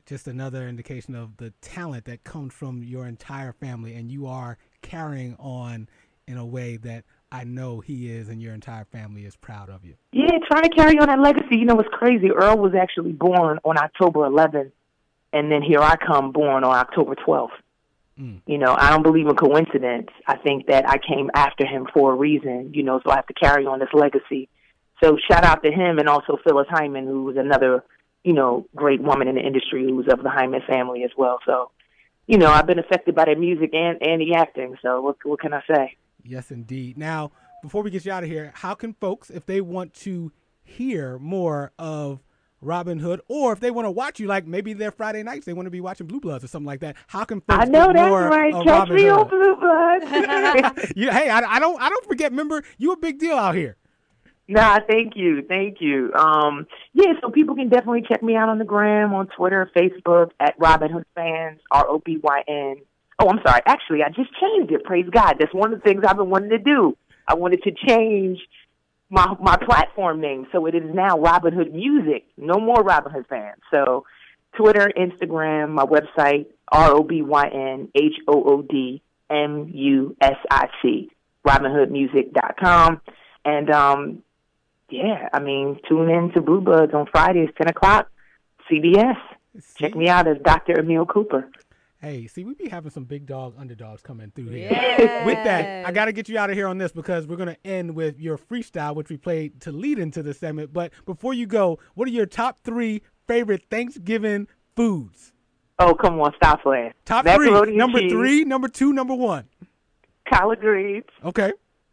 S1: just another indication of the talent that comes from your entire family, and you are carrying on in a way that I know he is and your entire family is proud of you.
S11: Yeah, trying to carry on that legacy. You know, it's crazy. Earl was actually born on October eleventh, and then here I come born on October twelfth. Mm. You know, I don't believe in coincidence. I think that I came after him for a reason, you know, so I have to carry on this legacy. So shout out to him, and also Phyllis Hyman, who was another, you know, great woman in the industry who was of the Hyman family as well. So, you know, I've been affected by their music and, and the acting. So what, what can I say?
S1: Yes, indeed. Now, before we get you out of here, how can folks, if they want to hear more of Robin Hood, or if they want to watch you, like maybe their Friday nights, they want to be watching Blue Bloods or something like that, how can folks
S11: I know
S1: get
S11: that's
S1: more
S11: right.
S1: of
S11: Catch
S1: Robin
S11: me
S1: Hood?
S11: on Blue Bloods.
S1: you, hey, I, I don't, I don't forget. Remember, you a big deal out here.
S11: Nah, thank you, thank you. Um, yeah, so people can definitely check me out on the gram, on Twitter, Facebook at Robin Hood Fans, R O B Y N. Oh, I'm sorry. Actually, I just changed it. Praise God. That's one of the things I've been wanting to do. I wanted to change my my platform name, so it is now Robin Hood Music. No more Robin Hood Fans. So Twitter, Instagram, my website, R O B Y N H O O D M U S I C, robin hood music dot com. And, um, yeah, I mean, tune in to Blue Bloods on Fridays, ten o'clock, C B S. See? Check me out as Doctor Emil Cooper.
S1: Hey, see, we be having some big dog underdogs coming through here. Yes. With that, I got to get you out of here on this because we're going to end with your freestyle, which we played to lead into the segment. But before you go, what are your top three favorite Thanksgiving foods?
S11: Oh, come on, stop playing.
S1: Top
S11: Macaroni
S1: three. Number
S11: cheese,
S1: three, number two, number one.
S11: Collard greens.
S1: Okay.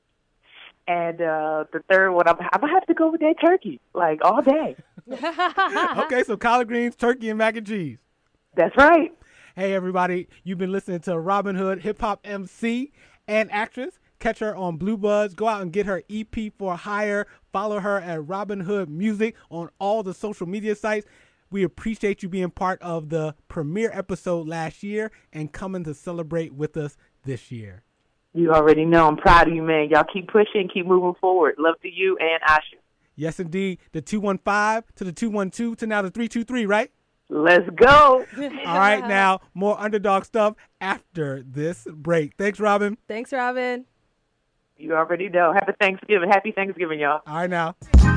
S11: And uh, the third one, I'm, I'm going to have to go with that turkey, like all day.
S1: Okay, so collard greens, turkey, and mac and cheese.
S11: That's right.
S1: Hey, everybody, you've been listening to Robin Hood, hip-hop M C and actress. Catch her on Blue Bloods. Go out and get her E P for hire. Follow her at Robin Hood Music on all the social media sites. We appreciate you being part of the premiere episode last year and coming to celebrate with us this year.
S11: You already know. I'm proud of you, man. Y'all keep pushing, keep moving forward. Love to you and Asha.
S1: Yes, indeed. The two one five to the two one two to now the three two three, right?
S11: Let's go.
S1: All right, now, more underdog stuff after this break. Thanks, Robin.
S2: Thanks, Robin.
S11: You already know. Happy Thanksgiving. Happy Thanksgiving, y'all.
S1: All right, now.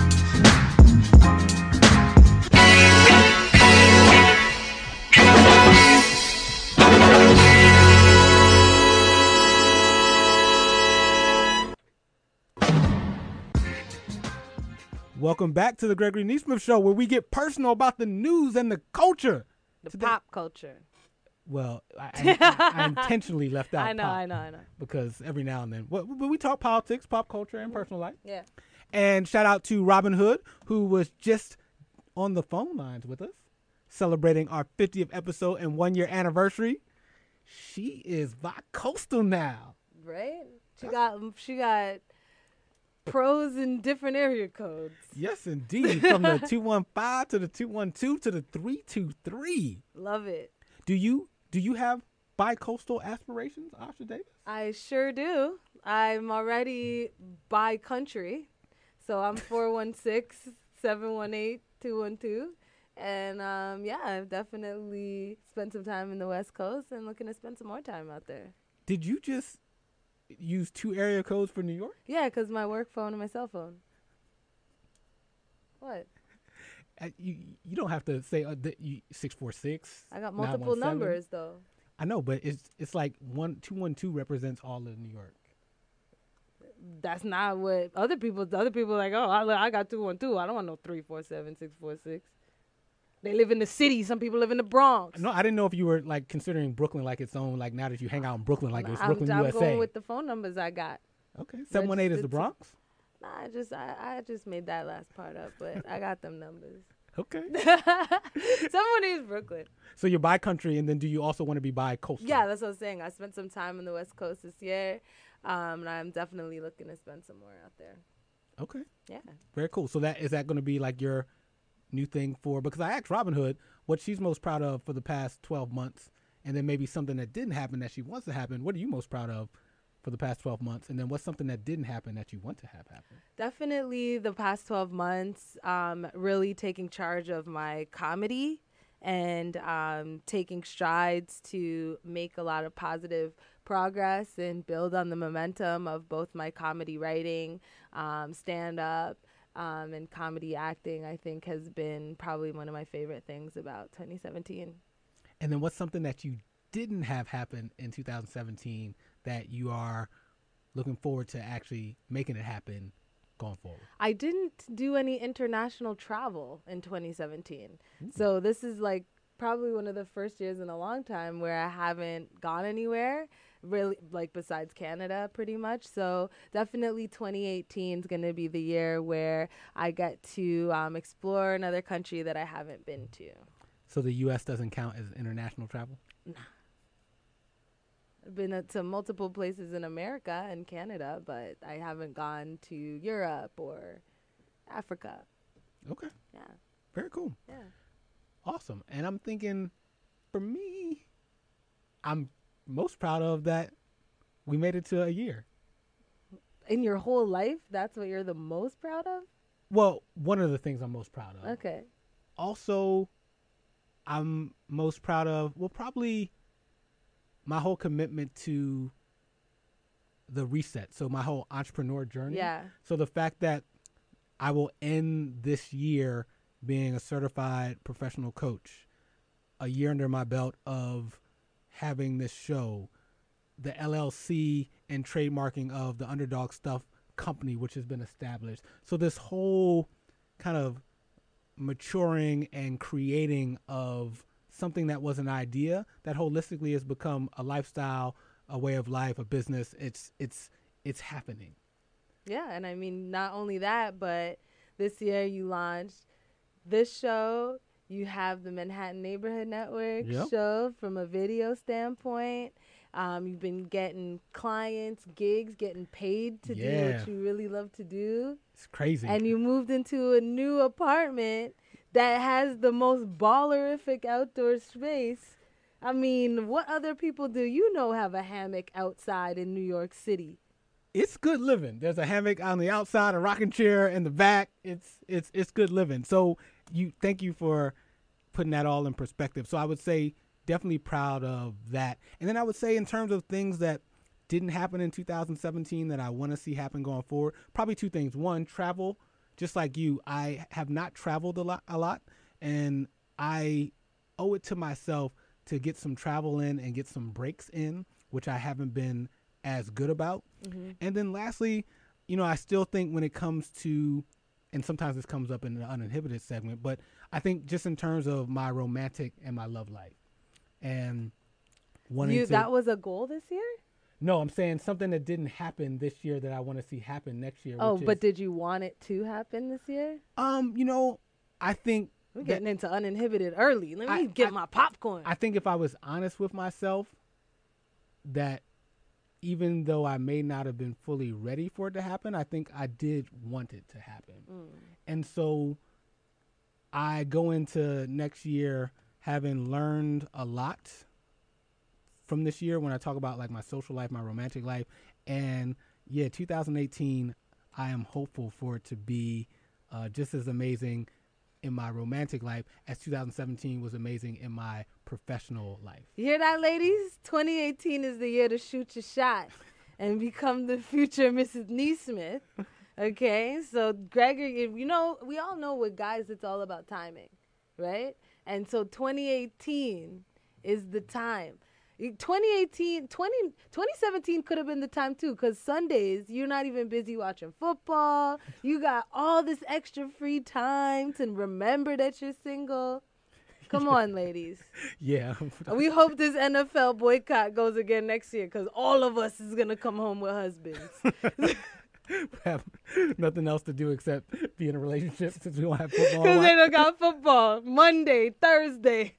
S1: Welcome back to the Gregory Neesmith Show, where we get personal about the news and the culture.
S2: The
S1: Today.
S2: pop culture.
S1: Well, I, I, I intentionally left out
S2: I know,
S1: pop
S2: I know, I know.
S1: because every now and then, but we talk politics, pop culture, and personal life.
S2: Yeah.
S1: And shout out to Robin Hood, who was just on the phone lines with us, celebrating our fiftieth episode and one-year anniversary. She is bi-coastal now.
S2: Right? She got, she got... pros in different area codes.
S1: Yes, indeed. From the two one five to the two one two to the three two three.
S2: Love it.
S1: Do you do you have bi-coastal aspirations, Asha Davis?
S2: I sure do. I'm already bi-country. So I'm four one six, seven one eight, two one two. And, um, yeah, I've definitely spent some time in the West Coast and looking to spend some more time out there.
S1: Did you just use two area codes for New York?
S2: Yeah, because my work phone and my cell phone. What?
S1: Uh, you you don't have to say uh, the, you, six four six.
S2: I got multiple numbers, though.
S1: I know, but it's it's like one two one two represents all of New York.
S2: That's not what other people, other people are like, oh, I, I got two one two. I don't want no three four seven, six four six. They live in the city. Some people live in the Bronx.
S1: No, I didn't know if you were like considering Brooklyn like its own. Like now that you hang out in Brooklyn, like it's
S2: I'm,
S1: Brooklyn,
S2: I'm
S1: U S A.
S2: I'm going with the phone numbers I got.
S1: Okay, seven one eight is the Bronx.
S2: Nah, I just I, I just made that last part up, but I got them numbers.
S1: Okay.
S2: seven one eight is Brooklyn.
S1: So you're bi-country, and then do you also want to be bi-coastal?
S2: Yeah, that's what I was saying. I spent some time on the West Coast this year, um, and I'm definitely looking to spend some more out there.
S1: Okay.
S2: Yeah.
S1: Very cool. So that is that going to be like your new thing for, because I asked Robin Hood what she's most proud of for the past twelve months, and then maybe something that didn't happen that she wants to happen. What are you most proud of for the past twelve months? And then what's something that didn't happen that you want to have happen?
S2: Definitely the past twelve months, um, really taking charge of my comedy and um, taking strides to make a lot of positive progress and build on the momentum of both my comedy writing, um, stand-up, um, and comedy acting, I think has been probably one of my favorite things about twenty seventeen.
S1: And then what's something that you didn't have happen in two thousand seventeen that you are looking forward to actually making it happen going forward?
S2: I didn't do any international travel in twenty seventeen.
S1: Ooh.
S2: So this is like probably one of the first years in a long time where I haven't gone anywhere, really, like besides Canada pretty much. So definitely twenty eighteen is going to be the year where I get to um, explore another country that I haven't been to.
S1: So the U S doesn't count as international travel?
S2: Nah. I've been uh, to multiple places in America and Canada, but I haven't gone to Europe or Africa.
S1: Okay.
S2: Yeah.
S1: Very cool.
S2: Yeah.
S1: Awesome. And I'm thinking, for me, I'm most proud of that we made it to a year.
S2: In your whole life, that's what you're the most proud of?
S1: Well, one of the things I'm most proud of.
S2: Okay.
S1: Also, I'm most proud of, well, probably my whole commitment to the reset. So my whole entrepreneur journey.
S2: Yeah.
S1: So the fact that I will end this year being a certified professional coach, a year under my belt of having this show, the L L C and trademarking of the Underdog Stuff company, which has been established. So this whole kind of maturing and creating of something that was an idea that holistically has become a lifestyle, a way of life, a business. It's it's it's happening.
S2: Yeah, and I mean, not only that, but this year you launched this show. You have the Manhattan Neighborhood Network
S1: Yep.
S2: show from a video standpoint. Um, you've been getting clients, gigs, getting paid to do
S1: Yeah.
S2: what you really love to do.
S1: It's crazy.
S2: And you moved into a new apartment that has the most ballerific outdoor space. I mean, what other people do you know have a hammock outside in New York City?
S1: It's good living. There's a hammock on the outside, a rocking chair in the back. It's it's it's good living. So you thank you for putting that all in perspective. So I would say definitely proud of that. And then I would say in terms of things that didn't happen in two thousand seventeen that I want to see happen going forward, probably two things. One, travel. Just like you, I have not traveled a lot, a lot, and I owe it to myself to get some travel in and get some breaks in, which I haven't been as good about.
S2: Mm-hmm.
S1: And then lastly, you know, I still think when it comes to, and sometimes this comes up in the uninhibited segment, but I think just in terms of my romantic and my love life, and wanting
S2: You,
S1: to,
S2: that was a goal this year?
S1: no, I'm saying something that didn't happen this year that I want to see happen next year.
S2: Oh,
S1: which
S2: but
S1: is,
S2: did you want it to happen this year?
S1: um, you know, I think
S2: We're
S1: that-
S2: getting into uninhibited early. Let me
S1: I-
S2: get
S1: I-
S2: my popcorn.
S1: I think if I was honest with myself, that even though I may not have been fully ready for it to happen, I think I did want it to happen.
S2: Mm.
S1: And so I go into next year having learned a lot from this year when I talk about like my social life, my romantic life. And yeah, two thousand eighteen, I am hopeful for it to be uh, just as amazing in my romantic life as two thousand seventeen was amazing in my professional life.
S2: You hear that, ladies? twenty eighteen is the year to shoot your shot and become the future Missus Neesmith. Okay? So, Gregory, if you know, we all know with guys, it's all about timing, right? And so twenty eighteen is the time. twenty eighteen, twenty, twenty seventeen could have been the time too, because Sundays, you're not even busy watching football. You got all this extra free time to remember that you're single. Come on, ladies.
S1: Yeah.
S2: We hope this N F L boycott goes again next year, because all of us is going to come home with husbands.
S1: Have nothing else to do except be in a relationship since we don't have football.
S2: Because they don't got football. Monday, Thursday.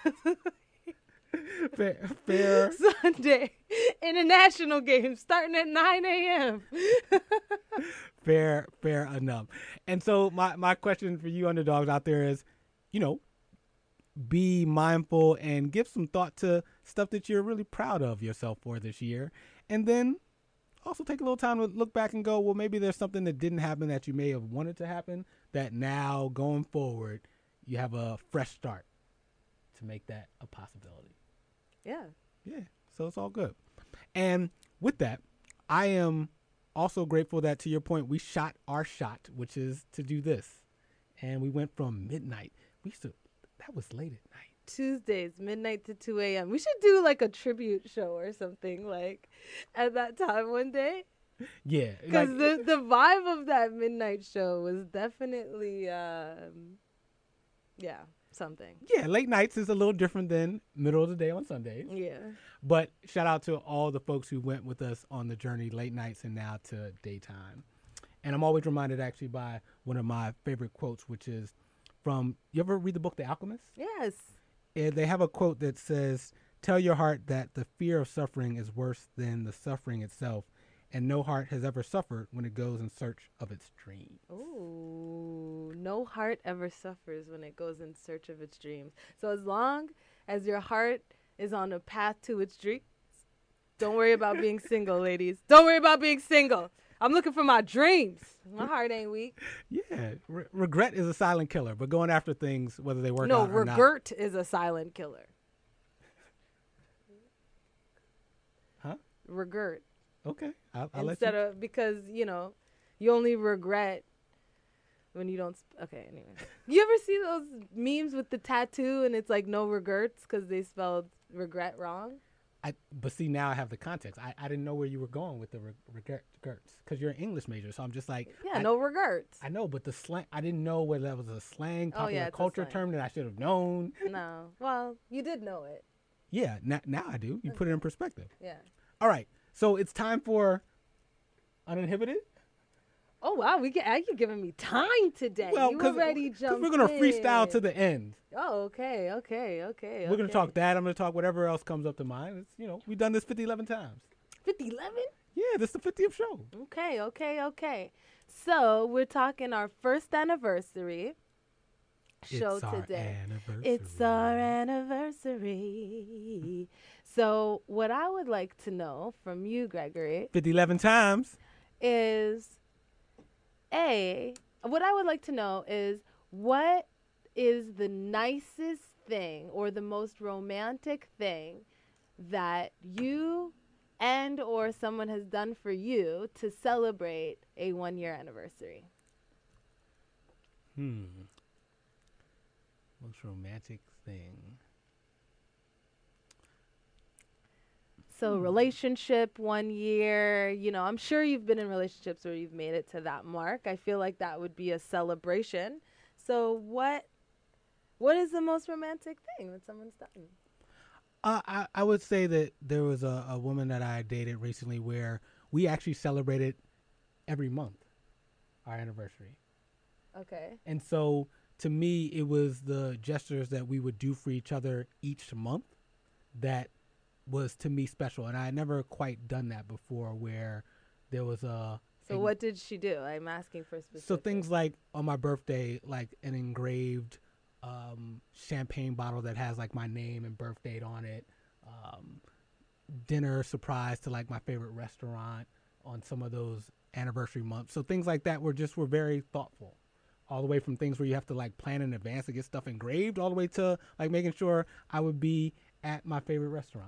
S1: fair, fair.
S2: Sunday. International games starting at nine a.m.
S1: fair, fair enough. And so my, my question for you underdogs out there is, you know, be mindful and give some thought to stuff that you're really proud of yourself for this year. And then also take a little time to look back and go, well, maybe there's something that didn't happen that you may have wanted to happen that now going forward, you have a fresh start. to make that a possibility.
S2: Yeah.
S1: Yeah. So it's all good. And with that, I am also grateful that, to your point, we shot our shot, which is to do this. And we went from midnight. We used to, that was late at night.
S2: Tuesdays, midnight to two a.m. We should do like a tribute show or something like at that time one day.
S1: Yeah.
S2: Because
S1: like,
S2: the, the vibe of that midnight show was definitely, um, yeah, something.
S1: Yeah, late nights is a little different than middle of the day on Sundays.
S2: Yeah.
S1: But shout out to all the folks who went with us on the journey, late nights and now to daytime. And I'm always reminded actually by one of my favorite quotes, which is from, you ever read the book The Alchemist?
S2: Yes.
S1: And they have a quote that says, tell your heart that the fear of suffering is worse than the suffering itself, and no heart has ever suffered when it goes in search of its dreams.
S2: Ooh, no heart ever suffers when it goes in search of its dreams. So as long as your heart is on a path to its dreams, don't worry about being single, ladies. Don't worry about being single. I'm looking for my dreams. My heart ain't weak.
S1: Yeah, re- regret is a silent killer, but going after things, whether they work
S2: no,
S1: out or not.
S2: No, regret is a silent killer.
S1: Huh?
S2: Regret.
S1: Okay, I'll, I'll
S2: Instead
S1: let you.
S2: of, because, you know, you only regret when you don't. Sp- okay, anyway. You ever see those memes with the tattoo and it's like no regrets because they spelled regret wrong?
S1: I, but see, now I have the context. I, I didn't know where you were going with the re- regrets because you're an English major. So I'm just like,
S2: yeah,
S1: I,
S2: no regrets.
S1: I know, but the slang, I didn't know whether that was a slang, popular
S2: oh, yeah,
S1: culture
S2: slang.
S1: term that I should have known.
S2: No. Well, you did know it.
S1: Yeah, now, now I do. You
S2: okay.
S1: put it in perspective.
S2: Yeah.
S1: All right. So it's time for Uninhibited.
S2: Oh, wow. We get, you're giving me time today.
S1: Well,
S2: you already jumped
S1: we're going to freestyle to the end.
S2: Oh, okay, okay, okay.
S1: We're
S2: okay.
S1: going to talk that. I'm going to talk whatever else comes up to mind. It's, you know, we've done this fifty, eleven times.
S2: fifty, eleven?
S1: Yeah, this is the fiftieth show.
S2: Okay, okay, okay. So we're talking our first anniversary show
S1: it's
S2: today.
S1: Our anniversary.
S2: It's our anniversary. So what I would like to know from you, Gregory,
S1: fifty, eleven times,
S2: is A, what I would like to know is what is the nicest thing or the most romantic thing that you and or someone has done for you to celebrate a one-year anniversary?
S1: Hmm. Most romantic thing.
S2: So relationship, one year, you know, I'm sure you've been in relationships where you've made it to that mark. I feel like that would be a celebration. So what what is the most romantic thing that someone's done?
S1: Uh, I, I would say that there was a, a woman that I dated recently where we actually celebrated every month our anniversary.
S2: Okay.
S1: And so to me, it was the gestures that we would do for each other each month that was to me special. And I had never quite done that before where there was a...
S2: So
S1: a,
S2: what did she do? I'm asking for specifics.
S1: So things like on my birthday, like an engraved um, champagne bottle that has like my name and birth date on it. Um, dinner surprise to like my favorite restaurant on some of those anniversary months. So things like that were just were very thoughtful. All the way from things where you have to like plan in advance to get stuff engraved, all the way to like making sure I would be at my favorite restaurant.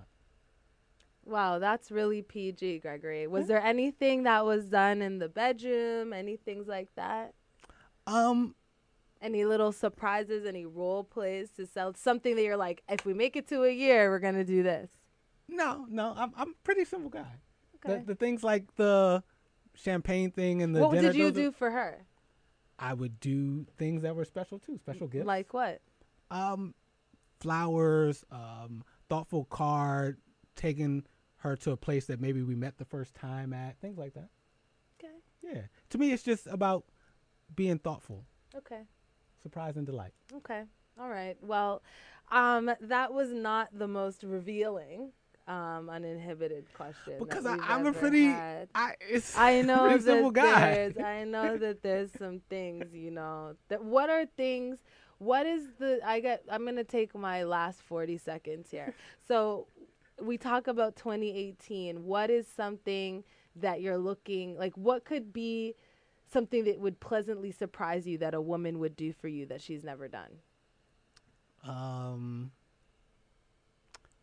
S2: Wow, that's really P G, Gregory. Was yeah. there anything that was done in the bedroom? Any things like that?
S1: Um,
S2: any little surprises? Any role plays to sell something that you're like, if we make it to a year, we're gonna do this?
S1: No, no, I'm I'm a pretty simple guy.
S2: Okay.
S1: The, the things like the champagne thing and the
S2: what
S1: dinner,
S2: did you
S1: do
S2: are, for her?
S1: I would do things that were special too, special gifts.
S2: Like what?
S1: Um, flowers, um, thoughtful card, taking her to a place that maybe we met the first time at, things like that.
S2: Okay.
S1: Yeah. To me, it's just about being thoughtful.
S2: Okay.
S1: Surprise and delight.
S2: Okay. All right. Well, um, that was not the most revealing um, uninhibited question.
S1: Because I, I'm a pretty,
S2: had.
S1: I, it's
S2: I know
S1: pretty
S2: that
S1: simple guy.
S2: There's, I know that there's some things, you know, that what are things, what is the, I get, I'm going to take my last forty seconds here. So we talk about twenty eighteen. What is something that you're looking, like what could be something that would pleasantly surprise you that a woman would do for you that she's never done?
S1: Um,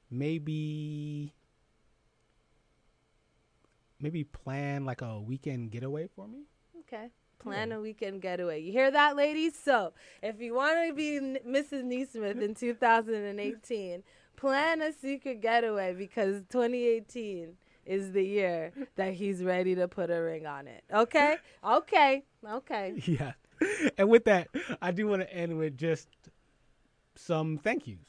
S1: maybe maybe plan like a weekend getaway for me.
S2: Okay. Plan yeah. a weekend getaway. You hear that, ladies? So if you want to be N- Missus Neesmith in two thousand eighteen, plan a secret getaway because twenty eighteen is the year that he's ready to put a ring on it. Okay? Okay. Okay.
S1: Yeah. And with that, I do want to end with just some thank yous.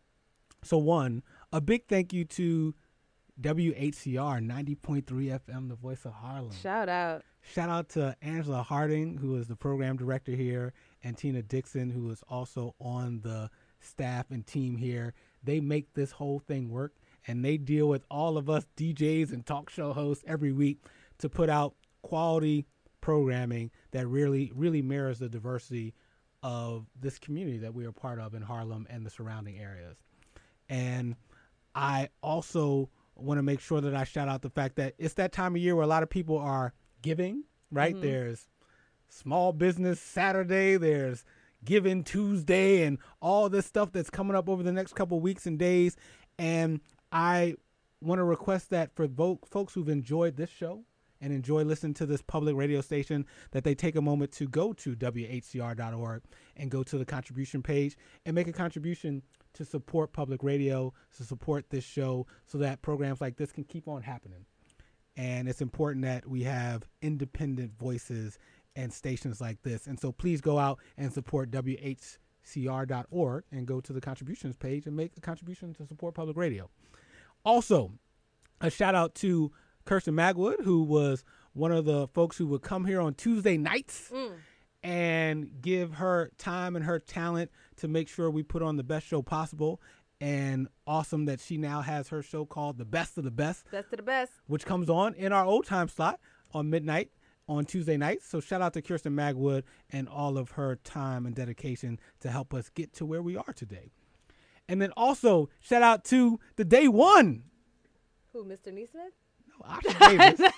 S1: So one, a big thank you to W H C R ninety point three F M, the voice of Harlem.
S2: Shout out.
S1: Shout out to Angela Harding, who is the program director here, and Tina Dixon, who is also on the staff and team here. They make this whole thing work, and they deal with all of us D Js and talk show hosts every week to put out quality programming that really, really mirrors the diversity of this community that we are part of in Harlem and the surrounding areas. And I also want to make sure that I shout out the fact that it's that time of year where a lot of people are giving, right? Mm-hmm. There's Small Business Saturday, there's Giving Tuesday, and all this stuff that's coming up over the next couple of weeks and days. And I want to request that for vo- folks who've enjoyed this show and enjoy listening to this public radio station, that they take a moment to go to W H C R dot org and go to the contribution page and make a contribution to support public radio, to support this show, so that programs like this can keep on happening. And it's important that we have independent voices and stations like this. And so please go out and support W H C R dot org and go to the contributions page and make a contribution to support public radio. Also, a shout out to Kirsten Magwood, who was one of the folks who would come here on Tuesday nights mm. and give her time and her talent to make sure we put on the best show possible. And awesome that she now has her show called The Best of the Best.
S2: Best of the Best.
S1: Which comes on in our old time slot on midnight on Tuesday nights. So shout out to Kirsten Magwood and all of her time and dedication to help us get to where we are today. And then also shout out to the day one.
S2: Who, Mister Neesmith?
S1: No, Asha Davis.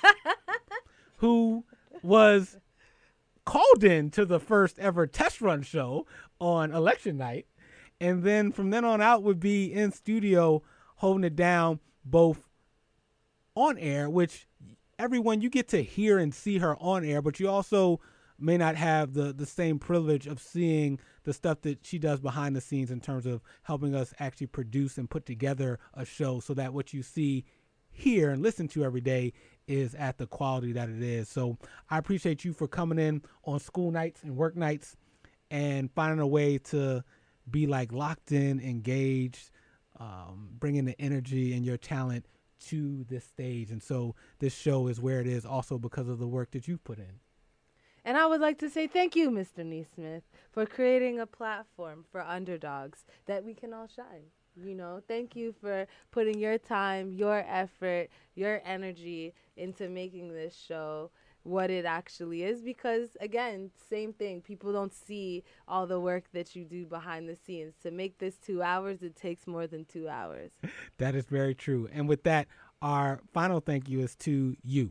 S1: Who was called in to the first ever test run show on election night. And then from then on out would be in studio holding it down both on air, which everyone, you get to hear and see her on air, but you also may not have the, the same privilege of seeing the stuff that she does behind the scenes in terms of helping us actually produce and put together a show so that what you see, hear, and listen to every day is at the quality that it is. So I appreciate you for coming in on school nights and work nights and finding a way to be like locked in, engaged, um, bringing the energy and your talent to this stage. And so this show is where it is also because of the work that you've put in.
S2: And I would like to say thank you, Mister Neesmith, for creating a platform for underdogs that we can all shine. You know, thank you for putting your time, your effort, your energy into making this show what it actually is, because again, same thing, people don't see all the work that you do behind the scenes. To make this two hours, it takes more than two hours.
S1: That is very true. And with that, our final thank you is to you.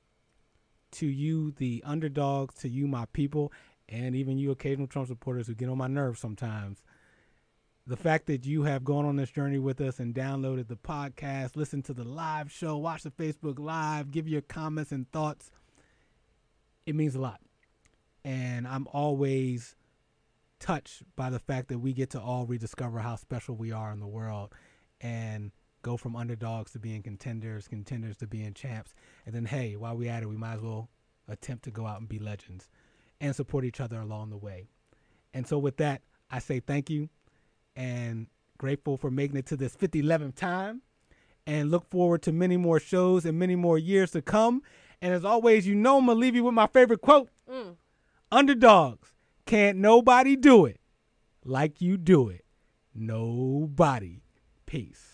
S1: To you, the underdogs, to you, my people, and even you occasional Trump supporters who get on my nerves sometimes. The fact that you have gone on this journey with us and downloaded the podcast, listened to the live show, watched the Facebook Live, give your comments and thoughts, it means a lot. And I'm always touched by the fact that we get to all rediscover how special we are in the world and go from underdogs to being contenders, contenders to being champs. And then, hey, while we at it, we might as well attempt to go out and be legends and support each other along the way. And so with that, I say thank you and grateful for making it to this fifty-eleventh time, and look forward to many more shows and many more years to come. And as always, you know I'm going to leave you with my favorite quote. Mm. Underdogs, can't nobody do it like you do it. Nobody. Peace.